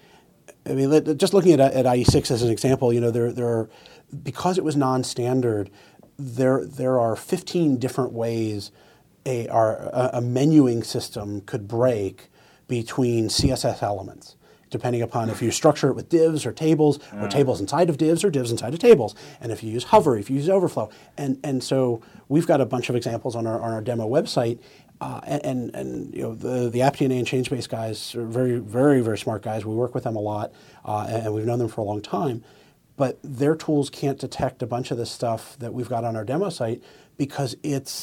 I mean, just looking at at I E six as an example, you know, there there are, because it was non-standard, there there are fifteen different ways a our a menuing system could break between C S S elements, depending upon if you structure it with divs or tables, or uh. tables inside of divs or divs inside of tables, and if you use hover, if you use overflow, and and so we've got a bunch of examples on our on our demo website, uh, and, and and you know the the AppDNA and ChangeBase guys are very very very smart guys. We work with them a lot, uh, and we've known them for a long time, but their tools can't detect a bunch of this stuff that we've got on our demo site because it's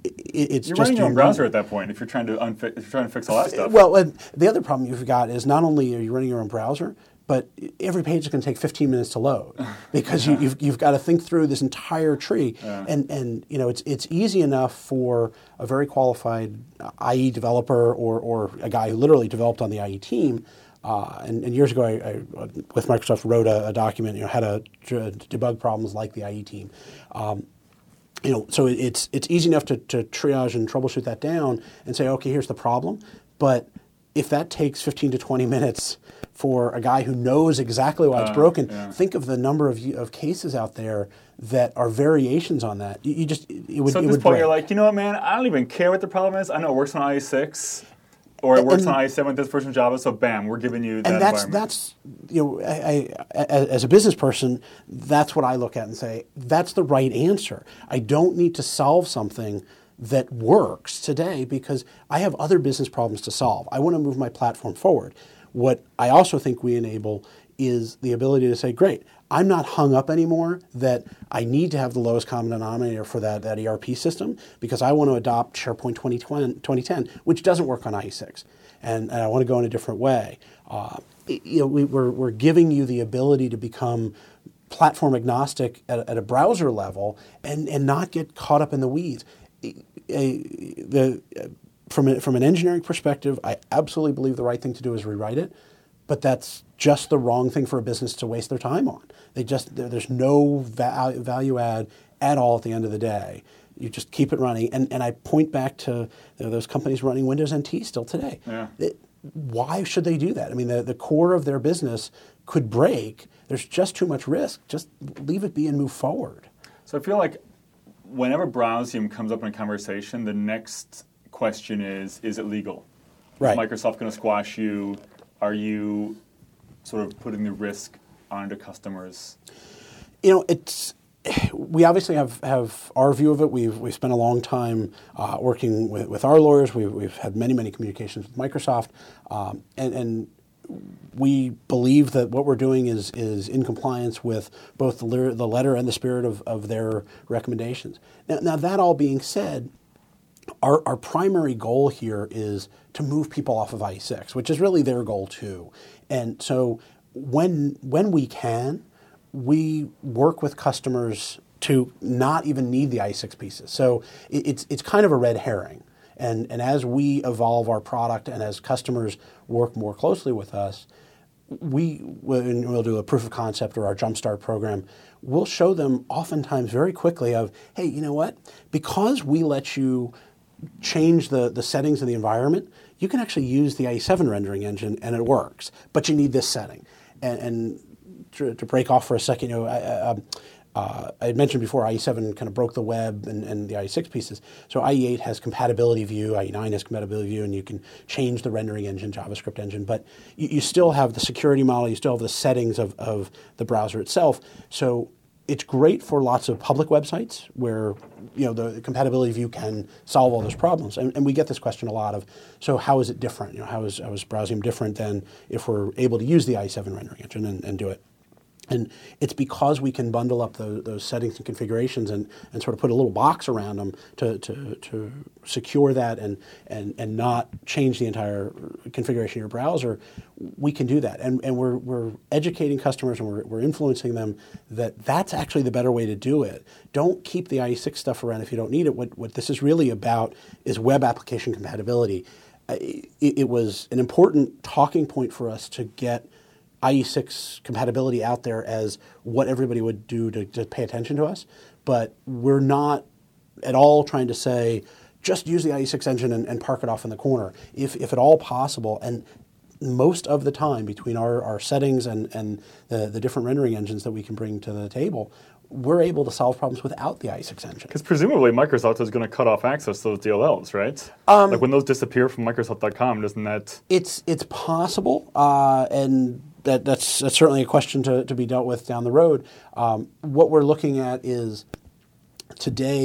it, it's you're just running your own unique. browser at that point if you're trying to unfi- if you're trying to fix all that stuff. Well, and the other problem you've got is not only are you running your own browser, but every page is going to take fifteen minutes to load because you, you've you've got to think through this entire tree, Yeah. and and you know it's it's easy enough for a very qualified I E developer or or a guy who literally developed on the I E team. Uh, and, and years ago, I, I, with Microsoft, wrote a, a document, you know, how to, to debug problems like the I E team. Um, you know, so it, it's it's easy enough to, to triage and troubleshoot that down and say, okay, here's the problem. But if that takes fifteen to twenty minutes for a guy who knows exactly why it's Uh, broken, yeah. think of the number of of cases out there that are variations on that. You, you just it would So at it this would point, break. you're like, you know what, man? I don't even care what the problem is. I know it works on I E six, or it works And- on I E seven with this version of Java. So bam, we're giving you that and that's environment. that's you know I, I, as a business person, that's what I look at and say that's the right answer. I don't need to solve something that works today because I have other business problems to solve. I want to move my platform forward. What I also think we enable is the ability to say, great, I'm not hung up anymore that I need to have the lowest common denominator for that, that E R P system because I want to adopt SharePoint twenty ten, which doesn't work on I E six. And, and I want to go in a different way. Uh, you know, we, we're, we're giving you the ability to become platform agnostic at, at a browser level and, and not get caught up in the weeds. A, the, from, a, from an engineering perspective, I absolutely believe the right thing to do is rewrite it, but that's just the wrong thing for a business to waste their time on. They just there, there's no va- value add at all at the end of the day. You just keep it running, and, and I point back to you know, those companies running Windows N T still today. Yeah. It, why should they do that? I mean, the, the core of their business could break. There's just too much risk. Just leave it be and move forward. So I feel like whenever Browsium comes up in a conversation, the next question is, is it legal? Right. Is Microsoft going to squash you? Are you sort of putting the risk onto customers? You know, it's we obviously have, have our view of it. We've we've spent a long time uh, working with, with our lawyers. We've we've had many many communications with Microsoft, um, and and we believe that what we're doing is is in compliance with both the, lir- the letter and the spirit of, of their recommendations. Now, now that all being said, our our primary goal here is to move people off of I E six, which is really their goal too. And so when when we can, we work with customers to not even need the I E six pieces. So it, it's it's kind of a red herring. And and as we evolve our product and as customers work more closely with us, we when we'll do a proof of concept or our Jumpstart program, we'll show them oftentimes very quickly of, hey, you know what? Because we let you change the, the settings of the environment, you can actually use the I E seven rendering engine and it works, but you need this setting. And, and to, to break off for a second, you know, I, I, uh, I had mentioned before I E seven kind of broke the web and, and the I E six pieces. So I E eight has compatibility view, I E nine has compatibility view, and you can change the rendering engine, JavaScript engine, but you, you still have the security model, you still have the settings of, of the browser itself. So it's great for lots of public websites where you know the compatibility view can solve all those problems. And, and we get this question a lot of, so how is it different? You know, how is, how is Browsium different than if we're able to use the I E seven rendering engine and, and do it? And it's because we can bundle up the, those settings and configurations and, and sort of put a little box around them to, to, to secure that and, and, and not change the entire configuration of your browser. We can do that. And, and we're, we're educating customers and we're, we're influencing them that that's actually the better way to do it. Don't keep the I E six stuff around if you don't need it. What, what this is really about is web application compatibility. It, it was an important talking point for us to get I E six compatibility out there as what everybody would do to, to pay attention to us, but we're not at all trying to say just use the I E six engine and, and park it off in the corner, if, if at all possible. And most of the time, between our, our settings and, and the, the different rendering engines that we can bring to the table, we're able to solve problems without the I E six engine. Because presumably Microsoft is going to cut off access to those D L Ls, right? Um, like when those disappear from Microsoft dot com, doesn't that... It's, it's possible, uh, and... That, that's, that's certainly a question to, to be dealt with down the road. Um, what we're looking at is today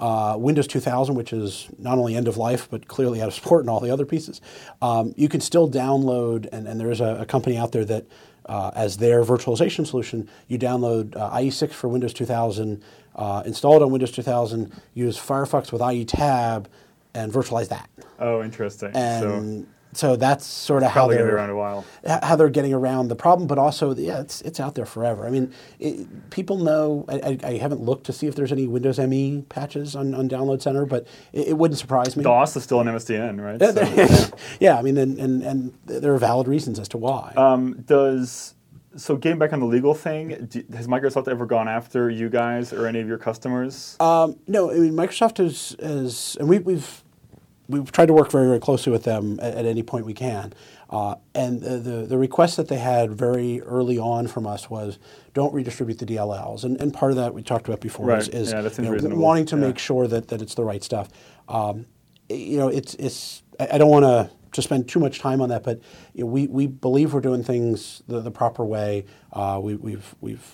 uh, Windows two thousand, which is not only end of life, but clearly out of support and all the other pieces, um, you can still download, and, and there is a, a company out there that, uh, as their virtualization solution, you download uh, I E six for Windows two thousand, uh, install it on Windows two thousand, use Firefox with I E Tab, and virtualize that. Oh, interesting. And so, so that's sort of how probably they're going to be around a while. How they're getting around the problem, but also, yeah, it's it's out there forever. I mean, it, people know. I, I, I haven't looked to see if there's any Windows M E patches on, on Download Center, but it, it wouldn't surprise me. DOS is still an M S D N, right? So, yeah. yeah, I mean, and, and and there are valid reasons as to why. Um, does so getting back on the legal thing, do, has Microsoft ever gone after you guys or any of your customers? Um, no, I mean, Microsoft is, is and we, we've we've tried to work very, very closely with them at, at any point we can. Uh, and the, the the request that they had very early on from us was, don't redistribute the D L Ls. And, and part of that we talked about before right. is, is yeah, that you know, reasonable. wanting to yeah. make sure that, that it's the right stuff. Um, you know, it's it's. I, I don't want to to spend too much time on that, but you know, we we believe we're doing things the, the proper way. Uh, we, we've we've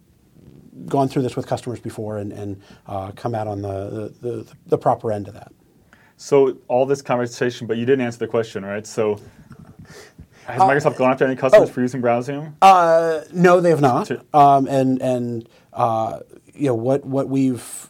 gone through this with customers before and and uh, come out on the, the the the proper end of that. So all this conversation, but you didn't answer the question, right? So has Uh, Microsoft gone after any customers oh. for using Browsium? Uh, no, they have not. To- Um, and and uh, you know what what we've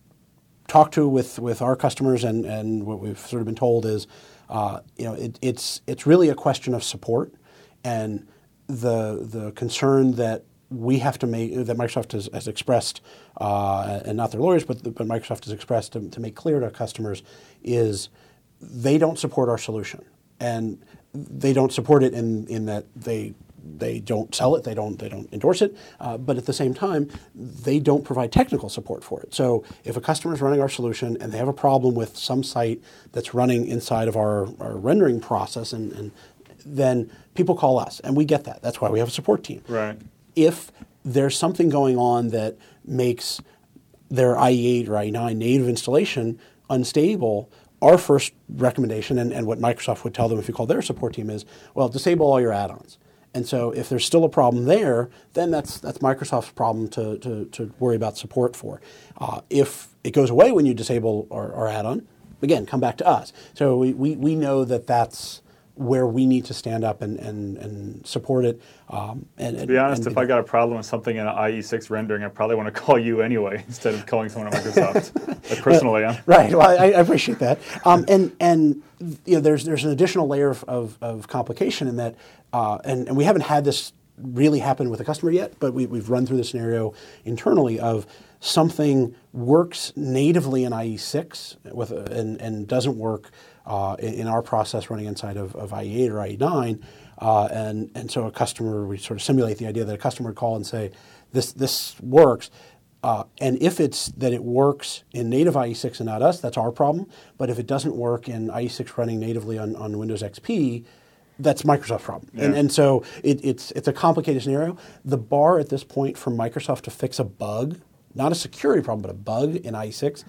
talked to with, with our customers and, and what we've sort of been told is, uh, you know, it, it's it's really a question of support, and the the concern that we have to make, that Microsoft has, has expressed, uh, and not their lawyers, but, but Microsoft has expressed to, to make clear to customers, is they don't support our solution, and they don't support it in, in that they they don't sell it, they don't they don't endorse it, uh, but at the same time, they don't provide technical support for it. So if a customer is running our solution and they have a problem with some site that's running inside of our, our rendering process, and, and then people call us, and we get that. That's why we have a support team. Right. If there's something going on that makes their I E eight or I E nine native installation unstable, our first recommendation, and, and what Microsoft would tell them if you call their support team, is, well, disable all your add-ons. And so if there's still a problem there, then that's that's Microsoft's problem to, to, to worry about support for. Uh, if it goes away when you disable our, our add-on, again, come back to us. So we, we, we know that that's where we need to stand up and, and, and support it. Um, and, To be honest, and, if I got a problem with something in I E six rendering, I probably want to call you anyway instead of calling someone at Microsoft. Like personally, yeah. Right. Well, I, I appreciate that. Um, and and you know, there's there's an additional layer of, of, of complication in that, uh, and, and we haven't had this really happen with a customer yet, but we, we've run through the scenario internally of something works natively in I E six with a, and, and doesn't work uh, in, in our process running inside of, of I E eight or I E nine. Uh, and, and so a customer, we sort of simulate the idea that a customer would call and say, this, this works. Uh, and if it's that it works in native I E six and not us, that's our problem. But if it doesn't work in I E six running natively on, on Windows X P, that's Microsoft's problem. Yeah. And, and so it, it's, it's a complicated scenario. The bar at this point for Microsoft to fix a bug, not a security problem, but a bug in I E six,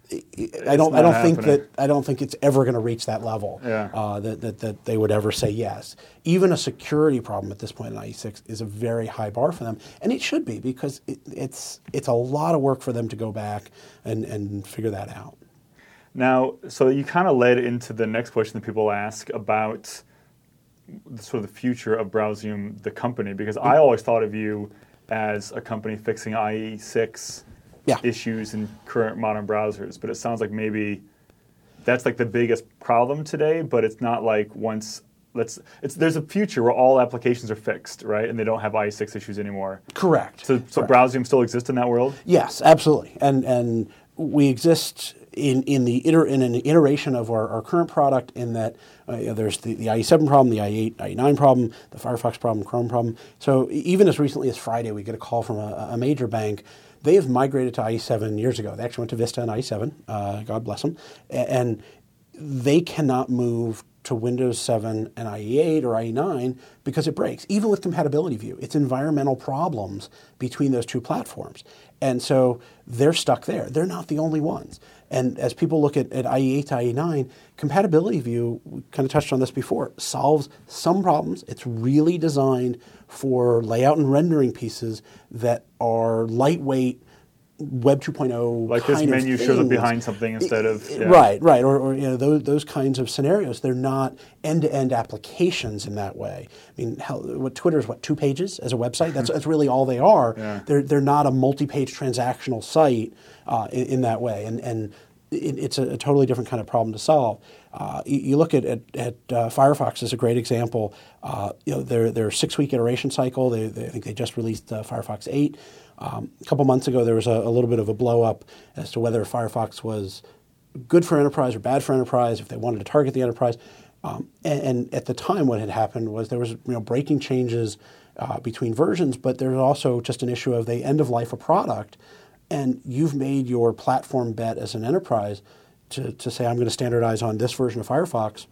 I don't. I don't think that. I don't think it's ever going to reach that level. Yeah. Uh, that, that that they would ever say yes. Even a security problem at this point in I E six is a very high bar for them, and it should be, because it, it's it's a lot of work for them to go back and and figure that out. Now, so you kind of led into the next question that people ask about sort of the future of Browsium, the company, because I always thought of you as a company fixing I E six. Yeah. Issues in current modern browsers, but it sounds like maybe that's like the biggest problem today. But it's not like once let's it's there's a future where all applications are fixed, right, and they don't have I E six issues anymore. Correct. So, so Correct. Browsium still exists in that world? Yes, absolutely, and and we exist in in the iter, in an iteration of our, our current product, in that uh, you know, there's the, the I E seven problem, the I E eight, I E nine problem, the Firefox problem, Chrome problem. So even as recently as Friday, we get a call from a, a major bank. They have migrated to I E seven years ago. They actually went to Vista and I E seven, uh, God bless them, and they cannot move to Windows seven and I E eight or I E nine because it breaks. Even with Compatibility View, it's environmental problems between those two platforms. And so they're stuck there. They're not the only ones. And as people look at, at I E eight to I E nine, Compatibility View, we kind of touched on this before, solves some problems. It's really designed for layout and rendering pieces that are lightweight, Web two point oh like kind this menu of shows up things. behind something instead of yeah. right, right, or, or you know those those kinds of scenarios. They're not end-to-end applications in that way. I mean, hell, what Twitter is what two pages as a website. That's that's really all they are. Yeah. They're they're not a multi-page transactional site uh, in, in that way, and and it, it's a, a totally different kind of problem to solve. Uh, you, you look at at, at uh, Firefox as a great example. Uh, you know, their their six-week iteration cycle. They, they I think they just released uh, Firefox eight. Um, a couple months ago, there was a, a little bit of a blow up as to whether Firefox was good for enterprise or bad for enterprise, if they wanted to target the enterprise. Um, and, and at the time, what had happened was there was you know breaking changes uh, between versions, but there's also just an issue of they end of life a product, and you've made your platform bet as an enterprise to, to say, I'm going to standardize on this version of Firefox.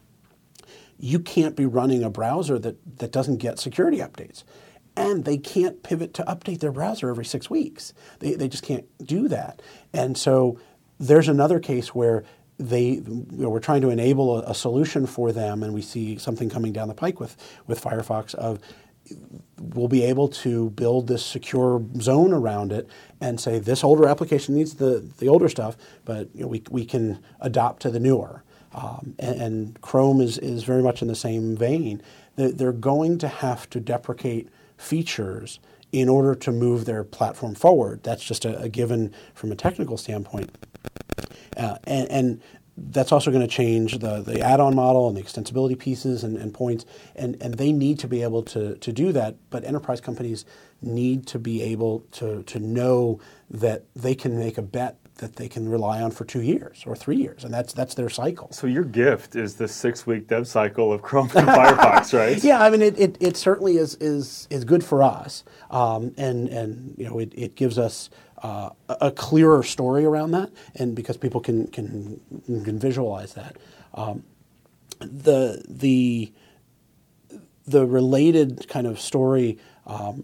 You can't be running a browser that, that doesn't get security updates. And they can't pivot to update their browser every six weeks. They, they just can't do that. And so there's another case where they, you know, we're trying to enable a, a solution for them, and we see something coming down the pike with, with Firefox of we'll be able to build this secure zone around it and say this older application needs the, the older stuff, but you know, we, we can adopt to the newer. Um, and, and Chrome is, is very much in the same vein. They're, they're going to have to deprecate features in order to move their platform forward. That's just a, a given from a technical standpoint. Uh, and, and that's also going to change the, the add-on model and the extensibility pieces and, and points. And, and they need to be able to, to do that. But enterprise companies need to be able to, to know that they can make a bet that they can rely on for two years or three years, and that's that's their cycle. So your gift is the six-week dev cycle of Chrome and Firefox, right? Yeah, I mean, it, it, it certainly is is is good for us, um, and and you know it, it gives us uh, a clearer story around that, and because people can can can visualize that. Um, the the the related kind of story um,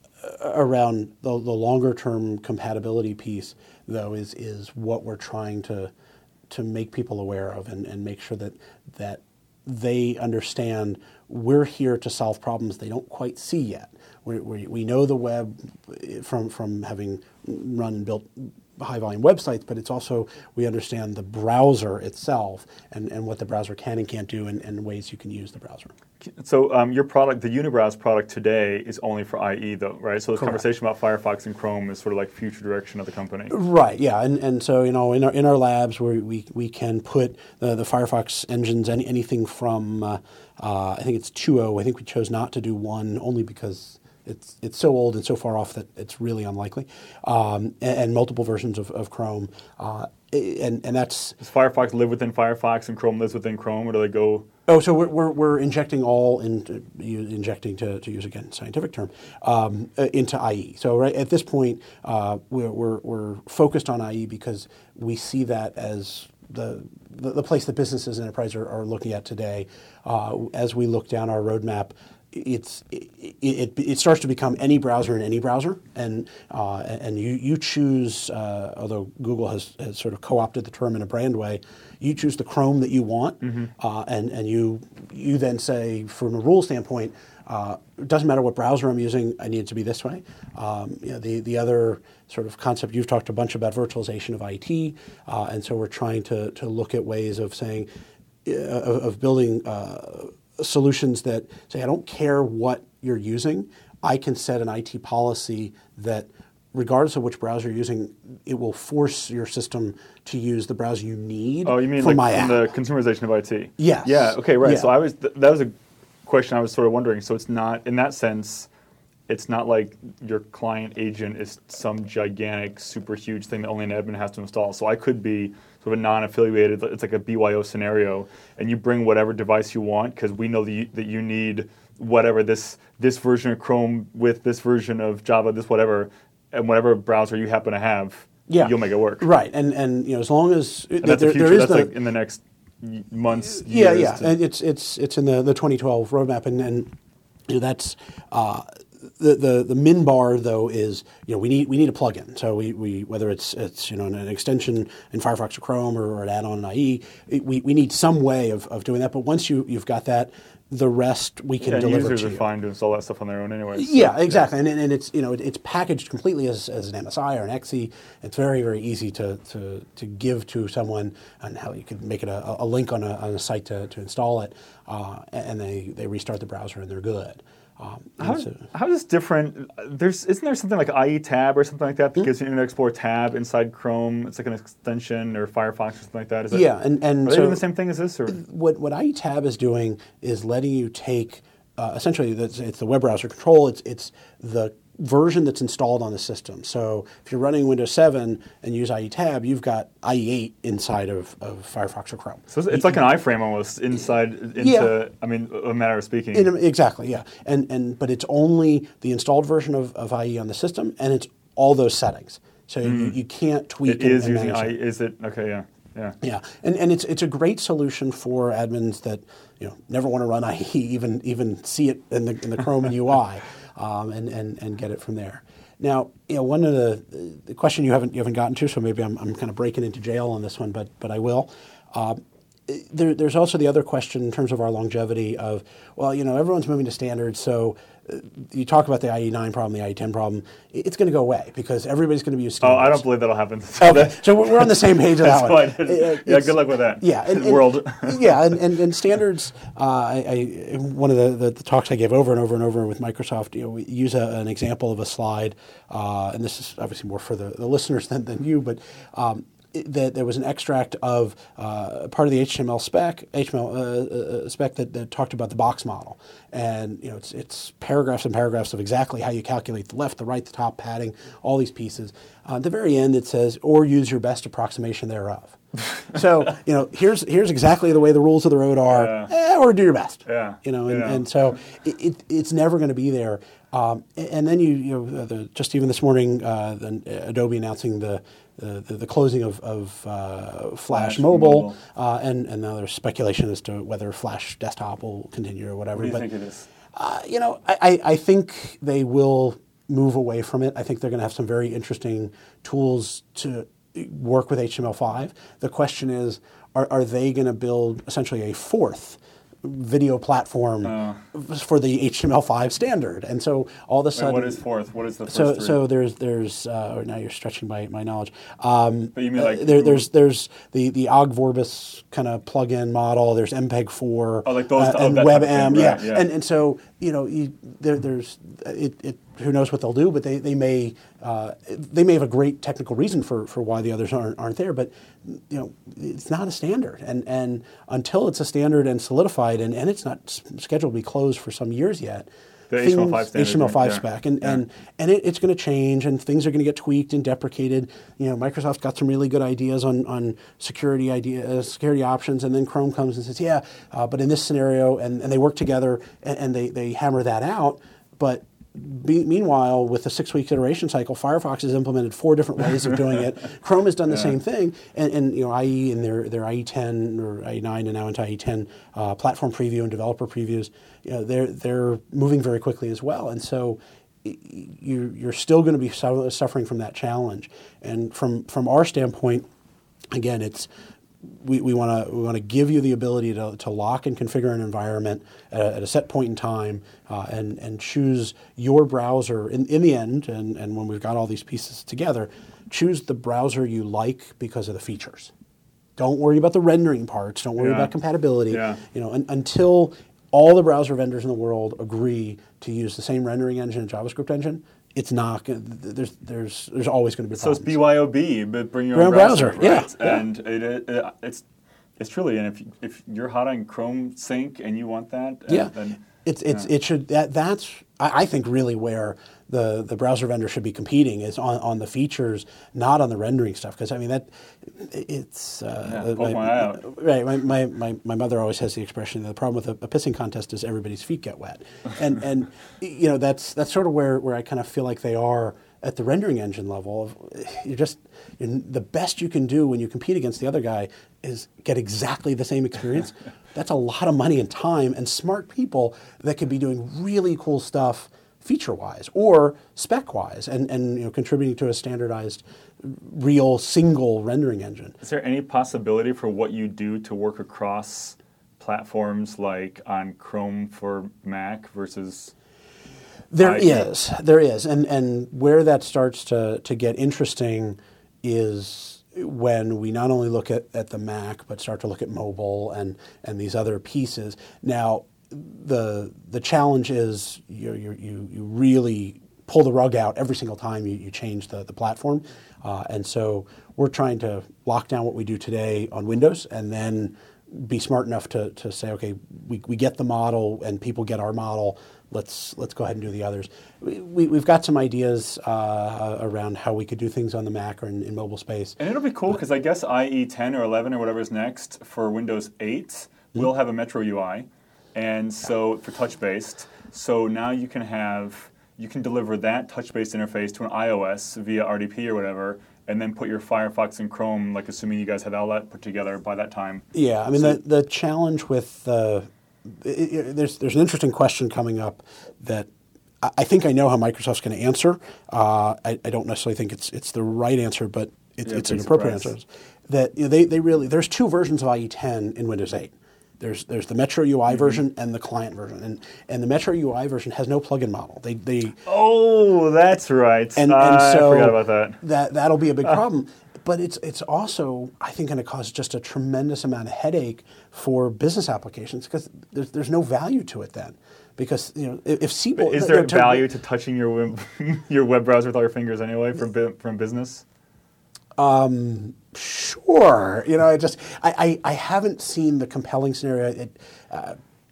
around the, the longer term compatibility piece, though, is is what we're trying to to make people aware of and, and make sure that that they understand we're here to solve problems they don't quite see yet. We we, we know the web from from having run and built high volume websites, but it's also we understand the browser itself and, and what the browser can and can't do and, and ways you can use the browser. So um, your product, the Unibrowse product today, is only for I E though, right? So the Correct. conversation about Firefox and Chrome is sort of like future direction of the company. Right, yeah, and and so you know in our in our labs where we we can put the, the Firefox engines any anything from uh, uh, I think it's two point oh. I think we chose not to do one only because it's it's so old and so far off that it's really unlikely, um, and, and multiple versions of, of Chrome, uh, and and that's does Firefox live within Firefox and Chrome lives within Chrome, or do they go? Oh, so we're we're, we're injecting all into injecting to, to use again scientific term um, into I E. So right at this point, uh, we're, we're we're focused on I E because we see that as the the, the place that businesses and enterprises are, are looking at today. Uh, as we look down our roadmap, it's it, it, it starts to become any browser in any browser, and uh, and you you choose. Uh, although Google has, has sort of co-opted the term in a brand way, you choose the Chrome that you want, mm-hmm. uh, and and you you then say from a rule standpoint, uh, it doesn't matter what browser I'm using, I need it to be this way. Um, you know, the the other sort of concept you've talked a bunch about virtualization of I T, uh, and so we're trying to to look at ways of saying uh, of, of building. Uh, solutions that say, I don't care what you're using, I can set an I T policy that regardless of which browser you're using, it will force your system to use the browser you need oh, you mean for like my from app. the consumerization of I T? Yes. Yeah, okay, right. Yeah. So I was th- that was a question I was sort of wondering. So it's not, in that sense, it's not like your client agent is some gigantic, super huge thing that only an admin has to install. So I could be sort of a non-affiliated, it's like a B Y O scenario, and you bring whatever device you want because we know that you, that you need whatever, this this version of Chrome with this version of Java, this whatever, and whatever browser you happen to have, yeah. you'll make it work. Right, and and you know as long as and that's there, the future, there is that's the, like in the next months, yeah, years. yeah, To, and it's it's it's in the, the twenty twelve roadmap, and, and you know, that's uh, the, the the min bar though is you know we need we need a plugin. So we, we whether it's it's you know an extension in Firefox or Chrome or, or an add-on in I E, it, we we need some way of, of doing that. But once you you've got that, The rest we can yeah, deliver users to are you. fine to install that stuff on their own anyway. So, Yeah, exactly, yeah. And, and it's you know it's packaged completely as, as an M S I or an X E. It's very very easy to, to, to give to someone, and how you could make it a, a link on a, on a site to, to install it, uh, and they, they restart the browser and they're good. Um, how, so, how is this different? There's isn't there something like I E Tab or something like that that mm-hmm. gives you an Internet Explorer tab inside Chrome? It's like an extension or Firefox or something like that. Is it, yeah, and, and are they so doing the same thing as this? Or? What what I E Tab is doing is letting you take uh, essentially it's, it's the web browser control. It's it's the version that's installed on the system. So if you're running Windows seven and use I E Tab, you've got I E eight inside of, of Firefox or Chrome. So it's, it's like an iframe almost inside into, yeah. I mean, a matter of speaking. In, exactly, yeah. And and but it's only the installed version of, of I E on the system, and it's all those settings. So mm. you, you can't tweak it and, is and using manage I E, it. is it? Okay, yeah. Yeah, yeah, and and it's it's a great solution for admins that you know never want to run I E, even even see it in the in the Chrome U I, um, and and and get it from there. Now, you know, one of the the question you haven't you haven't gotten to, so maybe I'm I'm kind of breaking into jail on this one, but but I will. Um, there, there's also the other question in terms of our longevity of, well, you know, everyone's moving to standards, so uh, you talk about the I E nine problem, the I E ten problem, it's going to go away because everybody's going to be using standards. Oh, I don't believe that'll happen. Okay, so we're on the same page on that one. It, yeah, good luck with that. Yeah, and, and, world. yeah, and, and, and standards. Uh, I, I one of the, the, the talks I gave over and over and over with Microsoft. You know, we use a, an example of a slide, uh, and this is obviously more for the, the listeners than, than you, but. Um, That there was an extract of uh, part of the H T M L spec, H T M L uh, uh, spec that, that talked about the box model, and you know it's it's paragraphs and paragraphs of exactly how you calculate the left, the right, the top padding, all these pieces. Uh, at the very end, it says, "Or use your best approximation thereof." So you know here's here's exactly the way the rules of the road are, yeah. eh, or do your best. Yeah. You know, and, yeah. and so it, it, it's never going to be there. Um, and then you you know the, just even this morning, uh, the, Adobe announcing the. The, the, the closing of, of uh, Flash, Flash Mobile, mobile. Uh, and, and now there's speculation as to whether Flash Desktop will continue or whatever. What do you but, think it is? Uh, you know, I, I think they will move away from it. I think they're going to have some very interesting tools to work with H T M L five. The question is, are, are they going to build essentially a fourth video platform uh, for the H T M L five standard? And so all of a sudden, wait, what is fourth? What is the first so three? so there's there's uh, now you're stretching my, my knowledge. Um, but you mean like uh, there, there's there's the the Og Vorbis kind of plug-in model. There's M P E G four oh, like those, uh, oh, and that WebM, right, yeah. yeah. And and so you know you, there there's it, it who knows what they'll do, but they they may uh, they may have a great technical reason for, for why the others aren't aren't there. But you know it's not a standard, and and until it's a standard and solidified, and, and it's not scheduled to be closed for some years yet. The H T M L five standard, H T M L five yeah. spec, and yeah. and and it, it's going to change, and things are going to get tweaked and deprecated. You know, Microsoft's got some really good ideas on on security idea, uh, security options, and then Chrome comes and says, yeah, uh, but in this scenario, and, and they work together, and, and they they hammer that out, but. Be, meanwhile, with the six-week iteration cycle, Firefox has implemented four different ways of doing it. Chrome has done the yeah. same thing, and, and you know, I E in their their I E ten or I E nine and now into I E ten uh, platform preview and developer previews, you know, they're they're moving very quickly as well, and so you you're still going to be su- suffering from that challenge. And from from our standpoint, again, it's. We we want to we want to give you the ability to, to lock and configure an environment at a, at a set point in time, uh, and and choose your browser in, in the end. And, and when we've got all these pieces together, choose the browser you like because of the features. Don't worry about the rendering parts. Don't worry yeah. about compatibility. Yeah. You know, un, until all the browser vendors in the world agree to use the same rendering engine and JavaScript engine. It's not. There's there's there's always going to be problems. So it's B Y O B, but bring your Your own own browser, browser, right? yeah, And yeah. It, it, it, it's it's truly, and if if you're hot on Chrome Sync and you want that, yeah, then it's it's yeah. it should that that's I, I think really where the the browser vendor should be competing is on, on the features, not on the rendering stuff. Because I mean that it's uh, yeah, poke my, my eye out. Right. My, my, my, my mother always has the expression that the problem with a, a pissing contest is everybody's feet get wet, and and you know that's that's sort of where where I kind of feel like they are. At the rendering engine level, of you just you're, the best you can do when you compete against the other guy is get exactly the same experience. That's a lot of money and time and smart people that could be doing really cool stuff feature-wise or spec-wise, and, and you know contributing to a standardized, real single rendering engine. Is there any possibility for what you do to work across platforms like on Chrome for Mac versus? There I E? is, there is, and and where that starts to to get interesting is when we not only look at, at the Mac but start to look at mobile and and these other pieces. Now, the the challenge is you you you, you really pull the rug out every single time you, you change the, the platform. Uh, and so we're trying to lock down what we do today on Windows and then be smart enough to, to say, okay, we, we get the model and people get our model. Let's let's go ahead and do the others. We, we, we've got some ideas uh, around how we could do things on the Mac or in, in mobile space. And it'll be cool because I guess I E ten or eleven or whatever is next for Windows eight mm-hmm. will have a Metro U I. And so for touch-based. So now you can have... You can deliver that touch-based interface to an iOS via R D P or whatever, and then put your Firefox and Chrome, like assuming you guys had all that put together by that time. Yeah, I mean, so, the, the challenge with, uh, it, it, there's there's an interesting question coming up that I, I think I know how Microsoft's going to answer. Uh, I, I don't necessarily think it's it's the right answer, but it, yeah, it's an appropriate surprise. answer. That you know, they, they really, there's two versions of I E ten in Windows eight. There's there's the Metro U I mm-hmm. version and the client version, and and the Metro U I version has no plugin model. They they oh that's right. And, uh, and so I forgot about that. That that'll be a big problem. But it's it's also I think going to cause just a tremendous amount of headache for business applications because there's there's no value to it then. Because you know if Siebel is there value to touching your web, your web browser with all your fingers anyway from from business? Um, sure. You know, I just I, I, I haven't seen the compelling scenario. It, uh,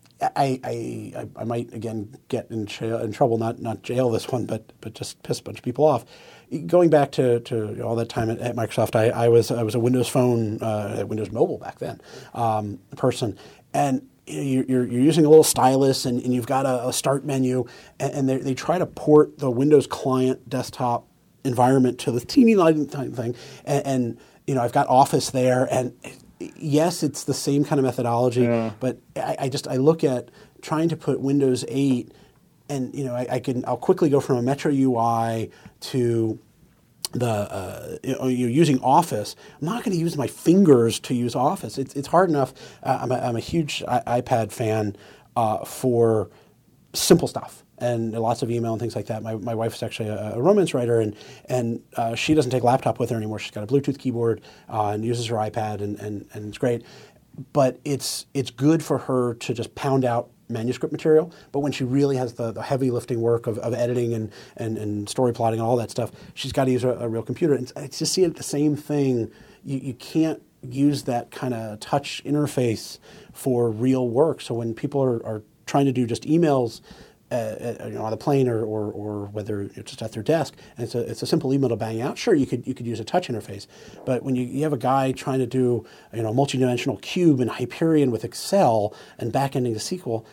I, I I might again get in jail, in trouble, not not jail this one, but but just piss a bunch of people off. Going back to, to all that time at, at Microsoft, I, I was I was a Windows Phone, uh, Windows Mobile back then, um, person, and you're, you're using a little stylus, and, and you've got a, a start menu, and, and they they try to port the Windows client desktop environment to the teeny tiny thing, and, and you know I've got Office there, and yes, it's the same kind of methodology, yeah. but I, I just I look at trying to put Windows eight, and you know I, I can I'll quickly go from a Metro U I to the uh, you know, you're using Office. I'm not going to use my fingers to use Office. It's it's hard enough. Uh, I'm, a, I'm a huge I- iPad fan uh, for simple stuff. And lots of email and things like that. My my wife is actually a, a romance writer, and and uh, she doesn't take a laptop with her anymore. She's got a Bluetooth keyboard uh, and uses her iPad, and, and, and it's great. But it's it's good for her to just pound out manuscript material. But when she really has the, the heavy lifting work of, of editing and, and, and story plotting and all that stuff, she's got to use a, a real computer. And I just see it the same thing. You you can't use that kind of touch interface for real work. So when people are, are trying to do just emails, Uh, you know, on the plane or, or, or whether it's just at their desk, and it's a, it's a simple email to bang out. Sure, you could you could use a touch interface, but when you, you have a guy trying to do you know a multidimensional cube in Hyperion with Excel and backending to S Q L,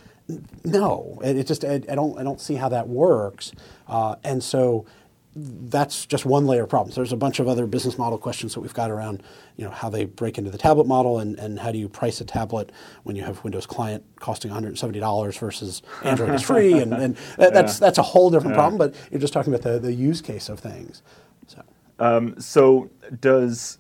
no, it, it just I, I don't I don't see how that works, uh, and so that's just one layer of problems. There's a bunch of other business model questions that we've got around, you know, how they break into the tablet model, and, and how do you price a tablet when you have Windows Client costing one hundred seventy dollars versus Android is free, and, and that, that's that's a whole different yeah. problem. But you're just talking about the, the use case of things. So, um, so does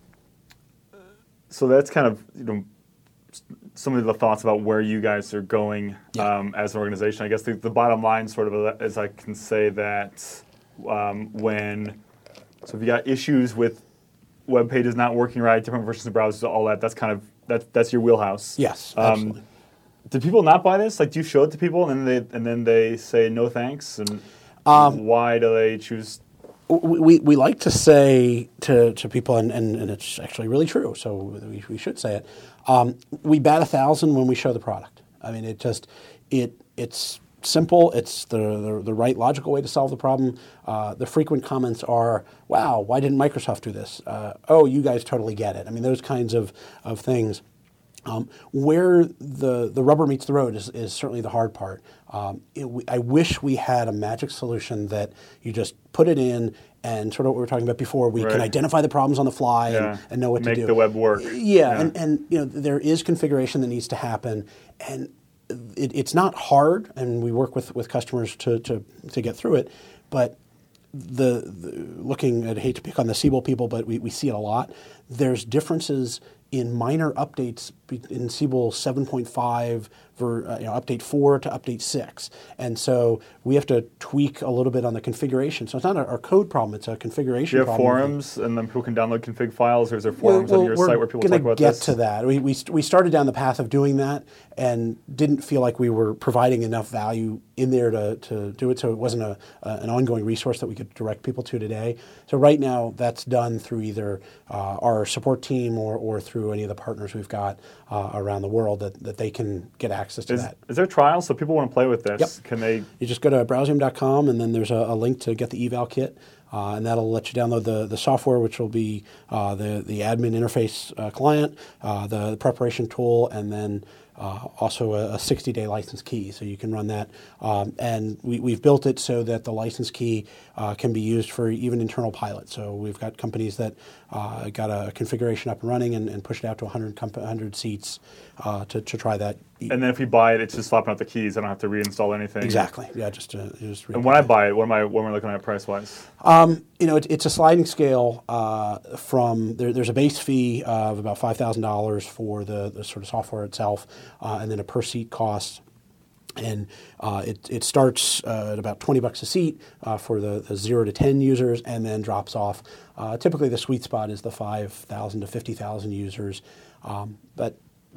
so that's kind of you know some of the thoughts about where you guys are going yeah. um, as an organization. I guess the, the bottom line, sort of, is I can say that. Um, when, so if you got issues with web pages not working right, different versions of browsers, all that, that's kind of, that, that's your wheelhouse. Yes, um, absolutely. Do people not buy this? Like, do you show it to people and then they, and then they say no thanks? And um, why do they choose? We, we like to say to, to people, and, and, and it's actually really true, so we, we should say it, um, we bat a thousand when we show the product. I mean, it just, it it's simple. It's the, the the right logical way to solve the problem. Uh, the frequent comments are, wow, why didn't Microsoft do this? Uh, oh, you guys totally get it. I mean, those kinds of, of things. Um, where the, the rubber meets the road is, is certainly the hard part. Um, it, we, I wish we had a magic solution that you just put it in and sort of what we were talking about before, we right. can identify the problems on the fly yeah. and, and know what Make to do. Make the web work. Yeah, yeah. And, and you know there is configuration that needs to happen, and It, it's not hard, and we work with, with customers to, to, to get through it, but the, the looking, I'd hate to pick on the Siebel people, but we, we see it a lot. There's differences in minor updates in Siebel seven point five, for, uh, you know, update four to update six. And so we have to tweak a little bit on the configuration. So it's not a, our code problem, it's a configuration Do you have problem. forums and then people can download config files, or is there forums well, on your we're site where people talk about get this? to that. We, we, we started down the path of doing that and didn't feel like we were providing enough value in there to, to do it, so it wasn't a, uh, an ongoing resource that we could direct people to today. So right now that's done through either uh, our support team or, or through any of the partners we've got uh, around the world that, that they can get access to Is, that. is there trials? So people want to play with this. Yep. Can they? You just go to browsium dot com and then there's a, a link to get the eval kit. Uh, and that'll let you download the, the software, which will be uh, the, the admin interface uh, client, uh, the, the preparation tool, and then uh, also a sixty-day license key. So you can run that. Um, and we, we've built it so that the license key uh, can be used for even internal pilots. So we've got companies that uh, got a configuration up and running and, and pushed it out to one hundred, comp- one hundred seats uh, to, to try that. And then if you buy it, it's just swapping out the keys. I don't have to reinstall anything. Exactly. Yeah, just, uh, just And when I buy it, what am I, what am I looking at price-wise? Um, you know, it, it's a sliding scale uh, from, there, there's a base fee of about five thousand dollars for the, the sort of software itself, uh, and then a per seat cost. And uh, it, it starts uh, at about twenty bucks a seat uh, for the, the zero to ten users, and then drops off. Uh, typically the sweet spot is the five thousand to fifty thousand users. Um, but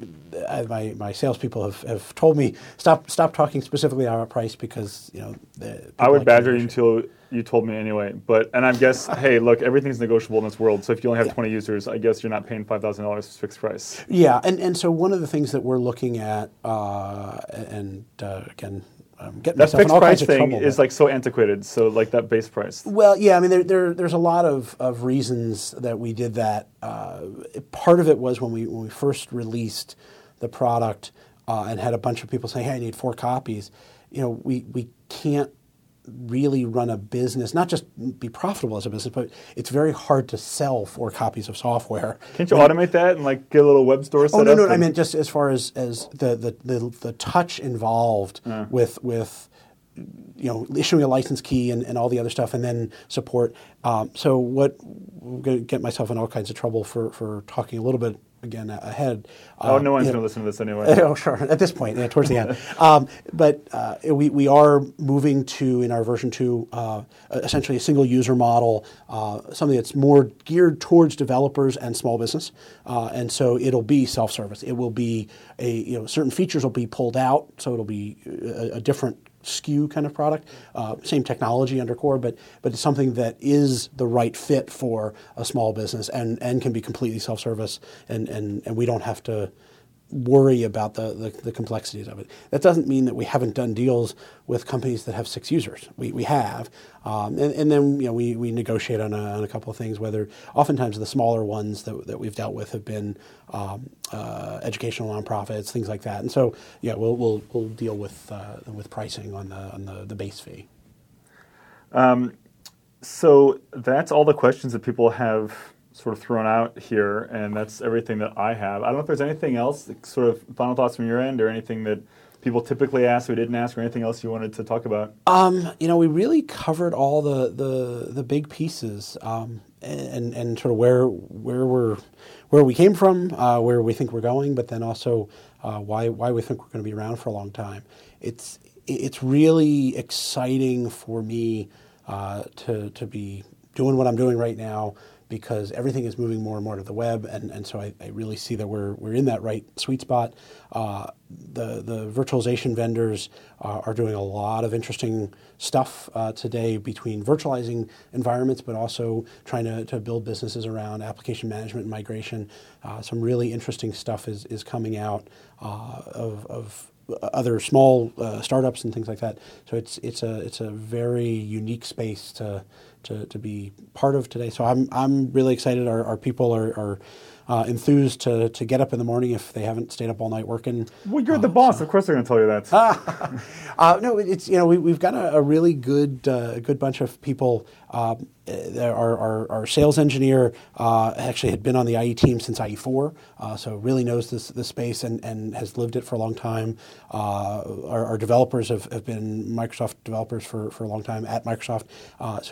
I, my, my salespeople have, have told me, stop stop talking specifically about price because, you know. The, I would like badger you until you told me anyway. But and I guess, hey, look, everything's negotiable in this world. So if you only have Yeah. twenty users, I guess you're not paying five thousand dollars fixed price. Yeah, and, and so one of the things that we're looking at, uh, and uh, again, I'm getting That myself in fixed all price kinds of thing trouble. is but- like so antiquated. So like that base price. Well, yeah, I mean, there, there, there's a lot of, of reasons that we did that. Uh, part of it was when we when we first released the product uh, and had a bunch of people say, "Hey, I need four copies." You know, we we can't really run a business, not just be profitable as a business, but it's very hard to sell four copies of software. Can't you automate that and like get a little web store set Oh no, up? no, I and- meant just as far as, as the, the, the, the touch involved Uh. with with you know issuing a license key and, and all the other stuff, and then support. Um, so what I'm going to get myself in all kinds of trouble for, for talking a little bit again ahead. Oh, Um, no one's you going know, to listen to this anyway. Oh, sure. At this point, yeah, towards the end. Um, but uh, we, we are moving to, in our version two, uh, essentially a single user model, uh, something that's more geared towards developers and small business. Uh, and so it'll be self-service. It will be a, you know, certain features will be pulled out, so it'll be a, a different S K U kind of product, uh, same technology under core, but but it's something that is the right fit for a small business and, and can be completely self-service, and, and, and we don't have to worry about the, the, the complexities of it. That doesn't mean that we haven't done deals with companies that have six users. We we have, um, and, and then you know we, we negotiate on a, on a couple of things. Whether oftentimes the smaller ones that, that we've dealt with have been um, uh, educational nonprofits, things like that. And so yeah, we'll we'll, we'll deal with uh, with pricing on the on the, the base fee. Um, so that's all the questions that people have sort of thrown out here, and that's everything that I have. I don't know if there's anything else, sort of final thoughts from your end, or anything that people typically ask or didn't ask, or anything else you wanted to talk about. Um, you know, we really covered all the the, the big pieces, um, and and sort of where where we're where we came from, uh, where we think we're going, but then also uh, why why we think we're going to be around for a long time. It's it's really exciting for me uh, to to be doing what I'm doing right now, because everything is moving more and more to the web, and, and so I, I really see that we're we're in that right sweet spot. Uh, the the virtualization vendors uh, are doing a lot of interesting stuff uh, today between virtualizing environments, but also trying to, to build businesses around application management and migration. Uh, some really interesting stuff is is coming out uh, of, of other small uh, startups and things like that. So it's it's a it's a very unique space to to, to be part of today. So I'm I'm really excited. Our, our people are, are uh, enthused to to get up in the morning if they haven't stayed up all night working. Well, you're the boss. Of course they're going to tell you that. uh, no, it's you know we, we've got a, a really good uh, good bunch of people. Um, our, our our sales engineer uh, actually had been on the I E team since I E four, uh, so really knows this this space and, and has lived it for a long time. Uh, our, our developers have, have been Microsoft developers for, for a long time at Microsoft. Uh, so you know this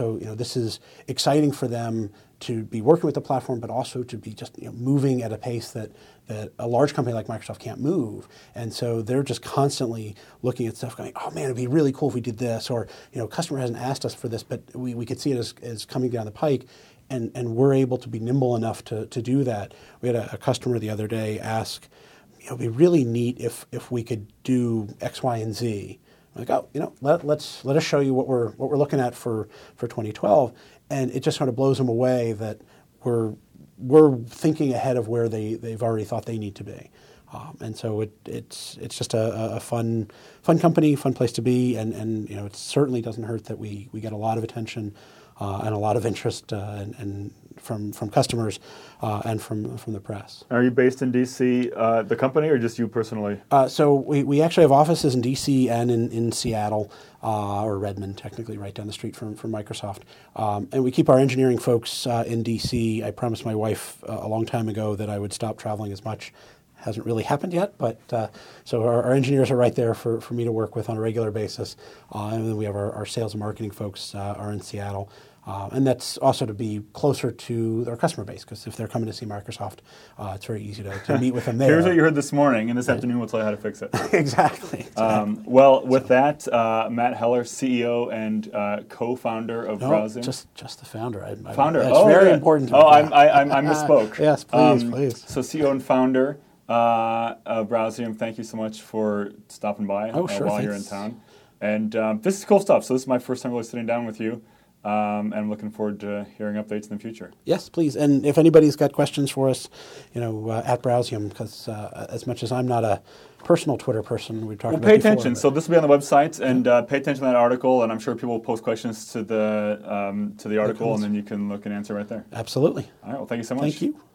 this is exciting for them to be working with the platform, but also to be just you know, moving at a pace that, that a large company like Microsoft can't move. And so they're just constantly looking at stuff going, oh man, it'd be really cool if we did this, or you know, customer hasn't asked us for this, but we, we could see it as, as coming down the pike, and, and we're able to be nimble enough to, to do that. We had a, a customer the other day ask, you know, it'd be really neat if, if we could do X, Y, and Z. I'm like, oh, you know, let, let's let us show you what we're what we're looking at for, for twenty twelve, and it just sort of blows them away that we're we're thinking ahead of where they they've already thought they need to be, um, and so it it's it's just a, a fun fun company, fun place to be, and, and you know it certainly doesn't hurt that we we get a lot of attention uh, and a lot of interest uh, and, and from from customers uh, and from from the press. Are you based in D C, uh, the company, or just you personally? Uh, so we, we actually have offices in D C and in, in Seattle, uh, or Redmond, technically, right down the street from, from Microsoft. Um, and we keep our engineering folks uh, in D C. I promised my wife uh, a long time ago that I would stop traveling as much. Hasn't really happened yet, but uh, so our, our engineers are right there for, for me to work with on a regular basis. Uh, and then we have our, our sales and marketing folks uh, are in Seattle. Uh, and that's also to be closer to our customer base, because if they're coming to see Microsoft, uh, it's very easy to, to meet with them there. Here's what you heard this morning, and this right. afternoon we'll tell you how to fix it. exactly. exactly. Um, well, with so, that, uh, Matt Heller, C E O and uh, co-founder of no, Browsium. just just the founder. I, I, founder. It's oh, very yeah. important to Oh, I, I, I misspoke. yes, please, um, please. So C E O and founder uh, of Browsium, thank you so much for stopping by oh, uh, sure, while thanks. you're in town. And um, this is cool stuff. So this is my first time really sitting down with you. Um, and I'm looking forward to hearing updates in the future. Yes, please. And if anybody's got questions for us, you know, uh, at Browsium, because uh, as much as I'm not a personal Twitter person, we've talked well, about pay before, attention. So this will be on the website, and uh, pay attention to that article. And I'm sure people will post questions to the um, to the article, and then you can look and answer right there. Absolutely. All right. Well, thank you so much. Thank you.